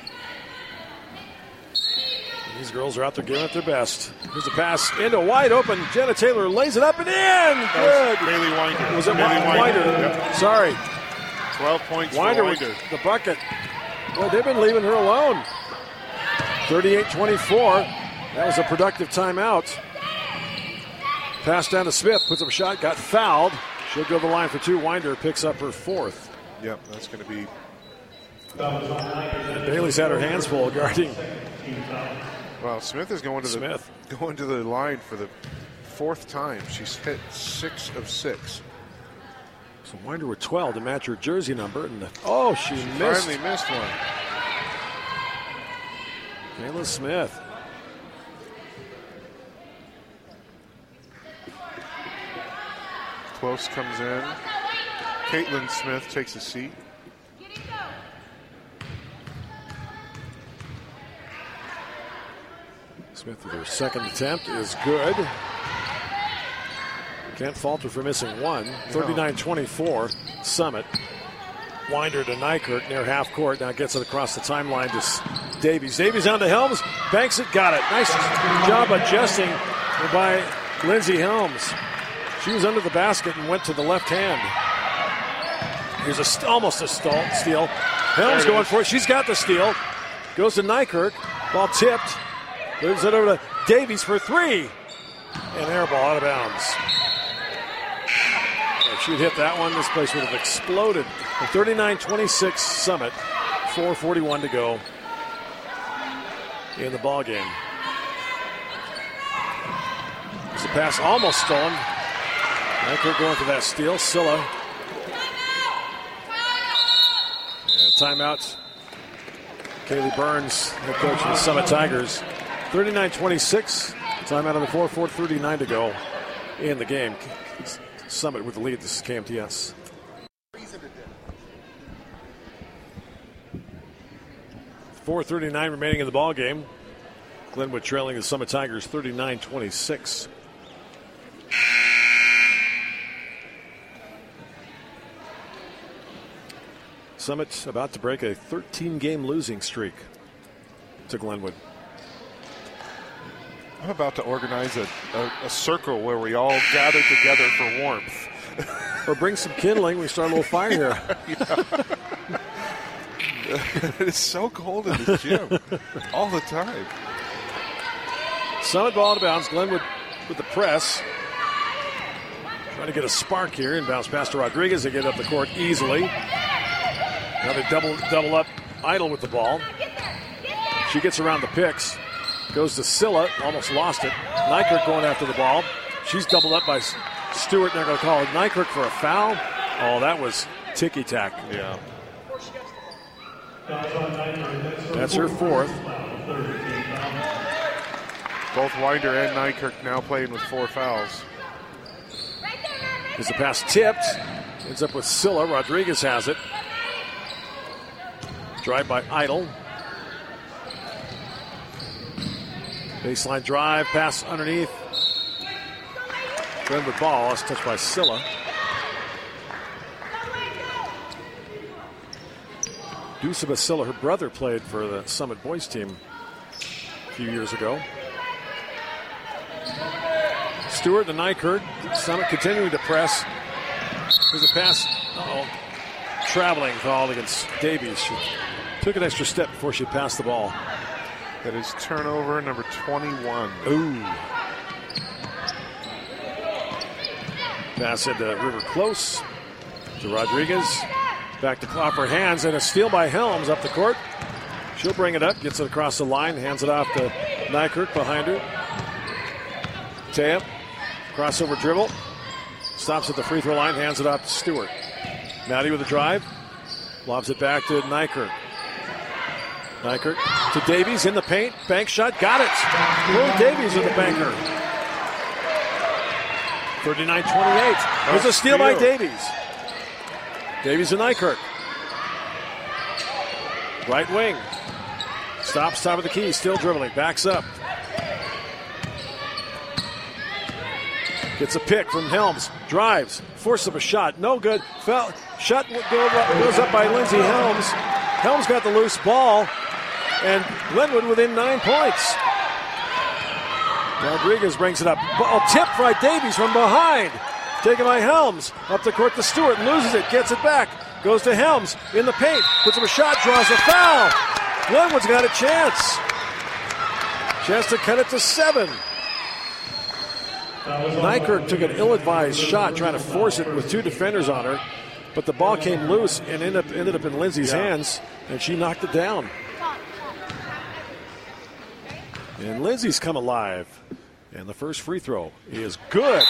These girls are out there giving it their best. Here's a pass into wide open. Jenna Taylor lays it up and in. Good. Bailey Winder. Was it Bailey Winder? Yep. Sorry. twelve points Winder for with Winder. the bucket. Well, they've been leaving her alone. thirty-eight twenty-four. That was a productive timeout. Pass down to Smith. Puts up a shot. Got fouled. She'll go to the line for two. Winder picks up her fourth. Yep, that's going to be. And Bailey's had her hands full guarding. Well, Smith is going to the Smith. going to the line for the fourth time. She's hit six of six. So Winder with twelve to match her jersey number. And the, oh, she, she missed. Finally missed one. Kayla Smith. Close comes in. Caitlin Smith takes a seat. Smith with her second attempt is good. Can't fault her for missing one. thirty-nine twenty-four, Summit. Winder to Nykirk near half court. Now gets it across the timeline to Davies. Davies on to Helms. Banks it, got it. Nice job adjusting by Lindsey Helms. She was under the basket and went to the left hand. Here's a st- almost a stall, steal. Helms going for it. She's got the steal. Goes to Nykirk. Ball tipped. Moves it over to Davies for three. And air ball out of bounds. If she'd hit that one, this place would have exploded. thirty-nine twenty-six Summit. four forty-one to go in the ball game. There's a pass almost stolen. Nykirk going for that steal. Scylla. And timeout. Kaylee Burns, head coach of the Summit Tigers. thirty-nine twenty-six. Timeout on the floor. four thirty-nine to go in the game. Summit with the lead. This is K M T S. four thirty-nine remaining in the ball game. Glenwood trailing the Summit Tigers thirty-nine twenty-six. Summit's about to break a thirteen-game losing streak to Glenwood. I'm about to organize a, a, a circle where we all gather together for warmth. Or bring some kindling. We start a little fire here. It's so cold in the gym all the time. Summit ball out of bounds. Glenwood with the press. Trying to get a spark here. And bounce pass to Rodriguez. They get up the court easily. Now they double, double up Idle with the ball. She gets around the picks. Goes to Scylla. Almost lost it. Nykirk going after the ball. She's doubled up by Stewart. They're going to call Nykirk for a foul. Oh, that was ticky-tack. Yeah. That's her fourth. Both Winder and Nykirk now playing with four fouls. As the pass tipped. Ends up with Scylla. Rodriguez has it. Drive by Idle. Baseline drive, pass underneath. Glenwood ball, that's touched by Scylla. Dusa Basilla, her brother, played for the Summit boys team a few years ago. Stewart to Nykirk. Summit continuing to press. There's a pass. Uh-oh. Traveling called against Davies. She took an extra step before she passed the ball. That is turnover number twenty-one. Ooh. Pass into River Close to Rodriguez. Back to Copper hands and a steal by Helms up the court. She'll bring it up, gets it across the line, hands it off to Nykirk behind her. Taya Crossover dribble. Stops at the free throw line, hands it off to Stewart. Maddie with a drive. Lobs it back to Nykirk. Nykirk to Davies in the paint. Bank shot. Got it. Will Davies with the banker. thirty-nine twenty-eight. There's a steal by Davies. Davies and Nykirk. Right wing. Stops top of the key. Still dribbling. Backs up. Gets a pick from Helms. Drives. Force of a shot. No good. Fell. Shot goes up by Lindsey Helms. Helms got the loose ball. And Glenwood within nine points. Rodriguez brings it up. Ball tipped by Davies from behind. Taken by Helms. Up the court to Stewart. Loses it. Gets it back. Goes to Helms in the paint. Puts up a shot. Draws a foul. Glenwood's got a chance. Chance to cut it to seven. Nykirk took an ill-advised shot trying to force it with two defenders on her. But the ball came loose and ended up, ended up in Lindsay's yeah. hands. And she knocked it down. And Lindsay's come alive. And the first free throw is good.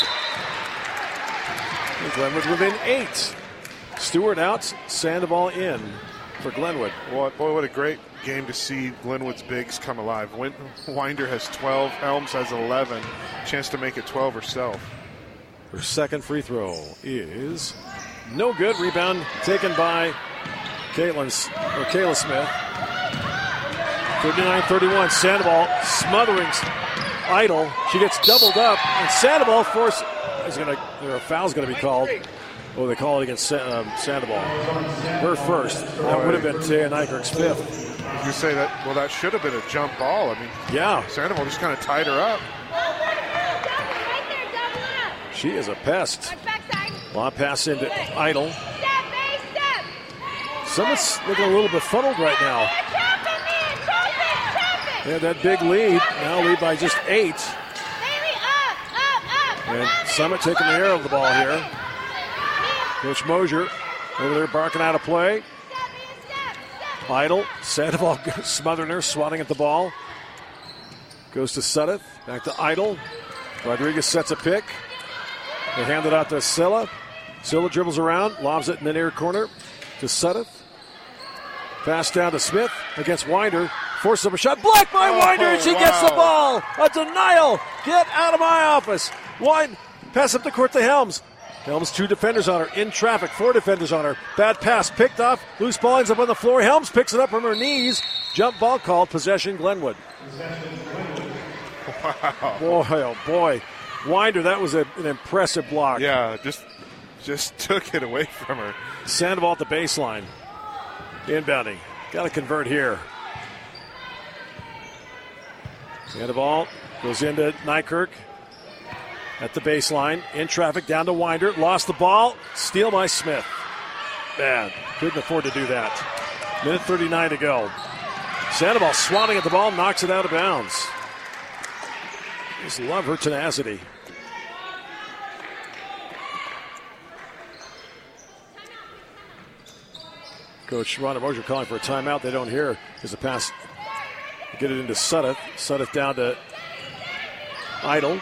And Glenwood within eight. Stewart out, Sandoval in for Glenwood. Boy, boy, what a great game to see Glenwood's bigs come alive. Winder has twelve, Helms has eleven. Chance to make it twelve herself. Her second free throw is no good. Rebound taken by Caitlin, or Kayla Smith. thirty-nine thirty-one. Sandoval smothering Idle. She gets doubled up, and Sandoval force is going to. There a foul's going to be called. Oh, they call it against um, Sandoval. Her first. That would have been Taya Nykirk's fifth. You say that? Well, that should have been a jump ball. I mean, yeah. Sandoval just kind of tied her up. She is a pest. Long pass into Idle. Summit's looking a little befuddled right now. They had that big lead. Now lead by just eight. And Summit taking the air of the ball here. Coach Mosier over there barking out a play. Idle. Sandoval smothering her, swatting at the ball. Goes to Sudduth. Back to Idle. Rodriguez sets a pick. They hand it out to Silla. Silla dribbles around, lobs it in the near corner to Sudduth. Pass down to Smith against Winder. Forces up a shot. Blocked by oh, Winder, and she wow. gets the ball. A denial. Get out of my office. Wind. Pass up the court to Helms. Helms, two defenders on her. In traffic, four defenders on her. Bad pass, picked off. Loose ball ends up on the floor. Helms picks it up from her knees. Jump ball called. Possession, Glenwood. Wow. Boy, oh boy. Winder, that was a, an impressive block. Yeah, just just took it away from her. Sandoval at the baseline. Inbounding. Got to convert here. Sandoval goes into Nykirk at the baseline. In traffic down to Winder. Lost the ball. Steal by Smith. Bad. Couldn't afford to do that. Minute thirty-nine to go. Sandoval swatting at the ball. Knocks it out of bounds. Just love her tenacity. Coach Rhonda Mosier calling for a timeout. They don't hear because the pass. Get it into Sudduth. Sudduth down to Idle.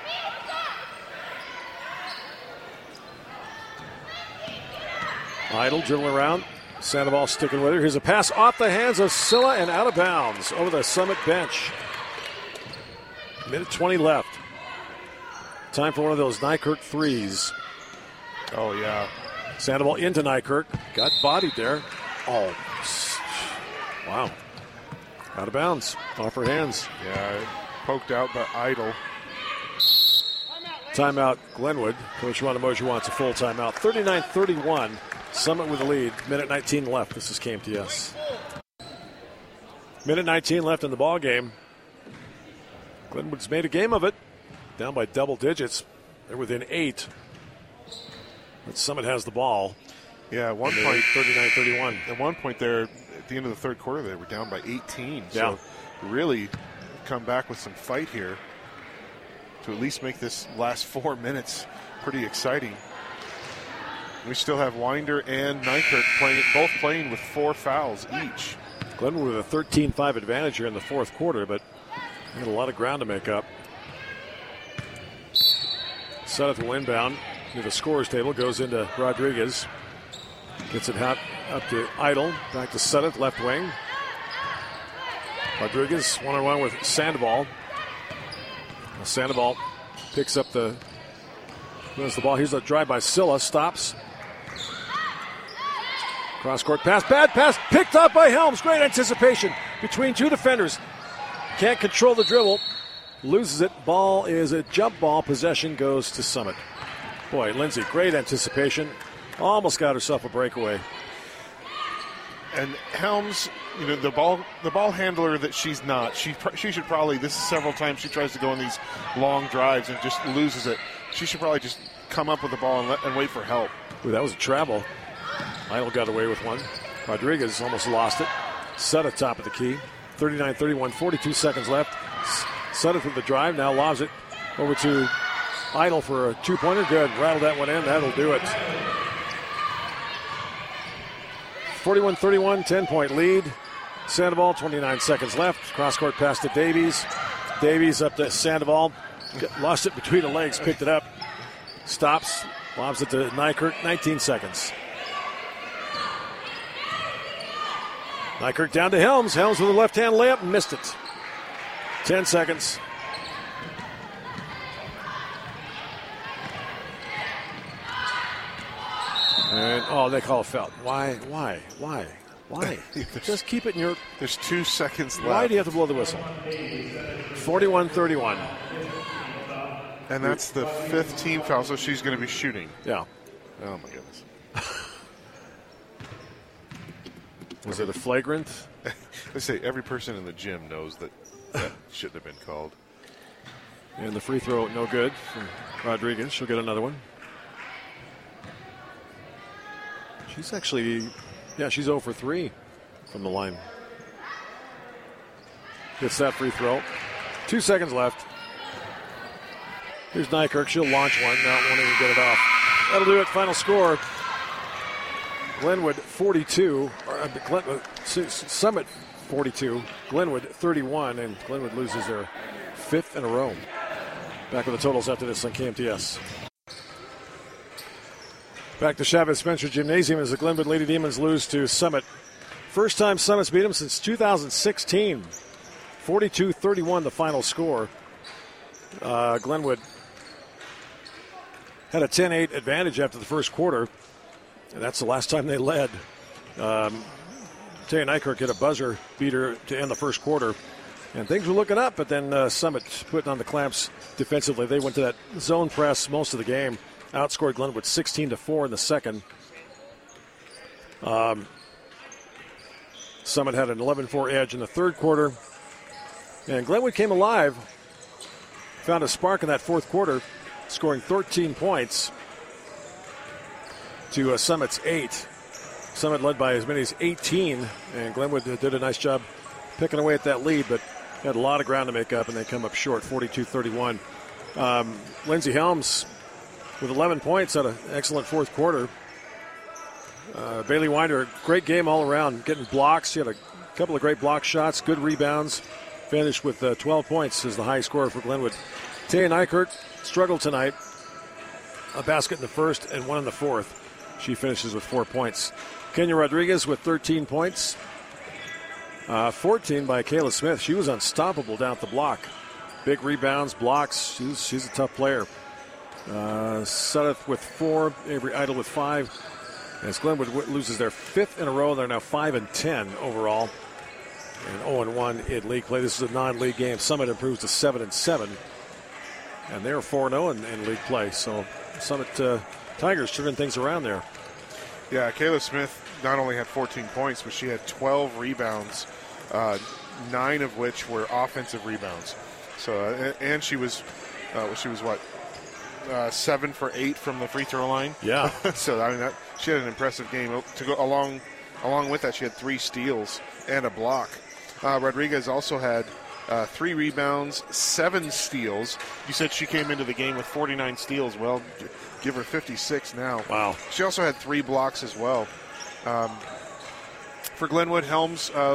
Idle dribbling around. Sandoval sticking with her. Here's a pass off the hands of Silla and out of bounds over the Summit bench. Minute twenty left. Time for one of those Nykirk threes. Oh, yeah. Sandoval into Nykirk. Got bodied there. Oh, wow. Out of bounds. Off her hands. Yeah, poked out by Idle. Timeout, Glenwood. Coach Rhonda Mosier wants a full timeout. thirty-nine thirty-one. Summit with the lead. Minute nineteen left. This is K M T S. Minute nineteen left in the ball game. Glenwood's made a game of it. Down by double digits. They're within eight. But Summit has the ball. Yeah, at one point, thirty-nine thirty-one. At one point there, at the end of the third quarter, they were down by eighteen. Yeah. So really come back with some fight here to at least make this last four minutes pretty exciting. We still have Winder and Nykirk playing, both playing with four fouls each. Glenwood with a thirteen five advantage here in the fourth quarter, but they had a lot of ground to make up. Sudeth will inbound to the scorer's table, goes into Rodriguez. Gets it out up to Idle, back to Sudeth, left wing. Rodriguez one-on-one with Sandoval. Sandoval picks up the, wins the ball. Here's a drive by Silla, stops. Cross-court pass, bad pass, picked up by Helms. Great anticipation between two defenders. Can't control the dribble, loses it. Ball is a jump ball. Possession goes to Summit. Boy, Lindsay, great anticipation. Almost got herself a breakaway. And Helms, you know, the ball the ball handler that she's not, she she should probably, this is several times she tries to go on these long drives and just loses it. She should probably just come up with the ball and, let, and wait for help. Ooh, that was a travel. Idle got away with one. Rodriguez almost lost it. Sudeth top of the key. thirty-nine thirty-one, forty-two seconds left. Sudeth with the drive, now lobs it over to Idle for a two-pointer. Good, rattled that one in, that'll do it. forty-one thirty-one, ten-point lead. Sandoval, twenty-nine seconds left. Cross-court pass to Davies. Davies up to Sandoval. Lost it between the legs, picked it up. Stops, lobs it to Nykirk, nineteen seconds. Nykirk down to Helms. Helms with a left-hand layup, missed it. ten seconds. And, oh, they call a foul. Why? Why? Why? Why? Just keep it in your... There's two seconds left. Why do you have to blow the whistle? forty-one thirty-one. And that's the fifth team foul, so she's going to be shooting. Yeah. Oh, my goodness. Was it a flagrant? They say every person in the gym knows that that shouldn't have been called. And the free throw, no good from Rodriguez. She'll get another one. She's actually, yeah, she's zero for three from the line. Gets that free throw. Two seconds left. Here's Nykirk. She'll launch one. Now won't even get it off. That'll do it. Final score. Glenwood forty-two. Or, uh, Glen, uh, Summit forty-two. Glenwood thirty-one. And Glenwood loses their fifth in a row. Back with the totals after this on K M T S. Back to Chavez Spencer Gymnasium as the Glenwood Lady Demons lose to Summit. First time Summit's beat them since two thousand sixteen. forty-two thirty-one the final score. Uh, Glenwood had a ten eight advantage after the first quarter. And that's the last time they led. Um, Taya Nykirk hit a buzzer beater to end the first quarter. And things were looking up, but then uh, Summit putting on the clamps defensively. They went to that zone press most of the game. Outscored Glenwood sixteen to four in the second. Um, Summit had an eleven four edge in the third quarter. And Glenwood came alive. Found a spark in that fourth quarter, scoring thirteen points to uh, Summit's eight. Summit led by as many as eighteen, and Glenwood did a nice job picking away at that lead, but had a lot of ground to make up, and they come up short, forty-two thirty-one. Um, Lindsey Helms with eleven points, had an excellent fourth quarter. Uh, Bailey Winder, great game all around, getting blocks. She had a couple of great block shots, good rebounds. Finished with uh, twelve points as the high scorer for Glenwood. Taya Nykirk struggled tonight. A basket in the first and one in the fourth. She finishes with four points. Kenya Rodriguez with thirteen points. Uh, fourteen by Kayla Smith. She was unstoppable down at the block. Big rebounds, blocks. She's, she's a tough player. Uh, Sudeth with four. Avery Idle with five. As Glenwood loses their fifth in a row, they're now five and ten overall. And oh and one in league play. This is a non-league game. Summit improves to seven and seven. And they're four and oh in, in league play. So Summit uh, Tigers turning things around there. Yeah, Kayla Smith not only had fourteen points, but she had twelve rebounds, uh, nine of which were offensive rebounds. So, uh, and she was, uh, she was what, uh, seven for eight from the free throw line. Yeah. So I mean, that, she had an impressive game. To go along, along with that, she had three steals and a block. Uh, Rodriguez also had uh, three rebounds, seven steals. You said she came into the game with forty-nine steals. Well, give her fifty-six now. Wow. She also had three blocks as well. Um, for Glenwood, Helms uh,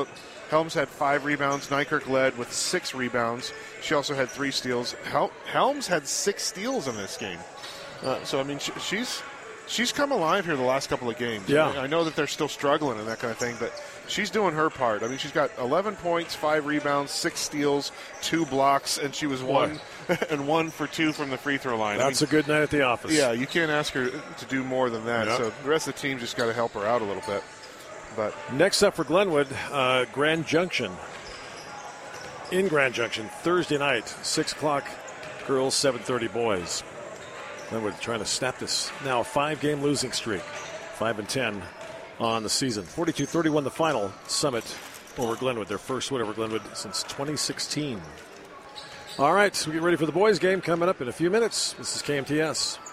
Helms had five rebounds. Nykirk led with six rebounds. She also had three steals. Hel- Helms had six steals in this game. Uh, so, I mean, she, she's she's come alive here the last couple of games. Yeah. I, I know that they're still struggling and that kind of thing, but she's doing her part. I mean, she's got eleven points, five rebounds, six steals, two blocks, and she was one and one for two from the free throw line. That's I mean, a good night at the office. Yeah, you can't ask her to do more than that. Yep. So the rest of the team just got to help her out a little bit. But next up for Glenwood, uh, Grand Junction. In Grand Junction, Thursday night, six o'clock girls, seven thirty boys. Glenwood trying to snap this now five-game losing streak, five and ten on the season. forty-two thirty-one the final. Summit over Glenwood, their first win over Glenwood since twenty sixteen. All right, so we get ready for the boys' game coming up in a few minutes. This is K M T S.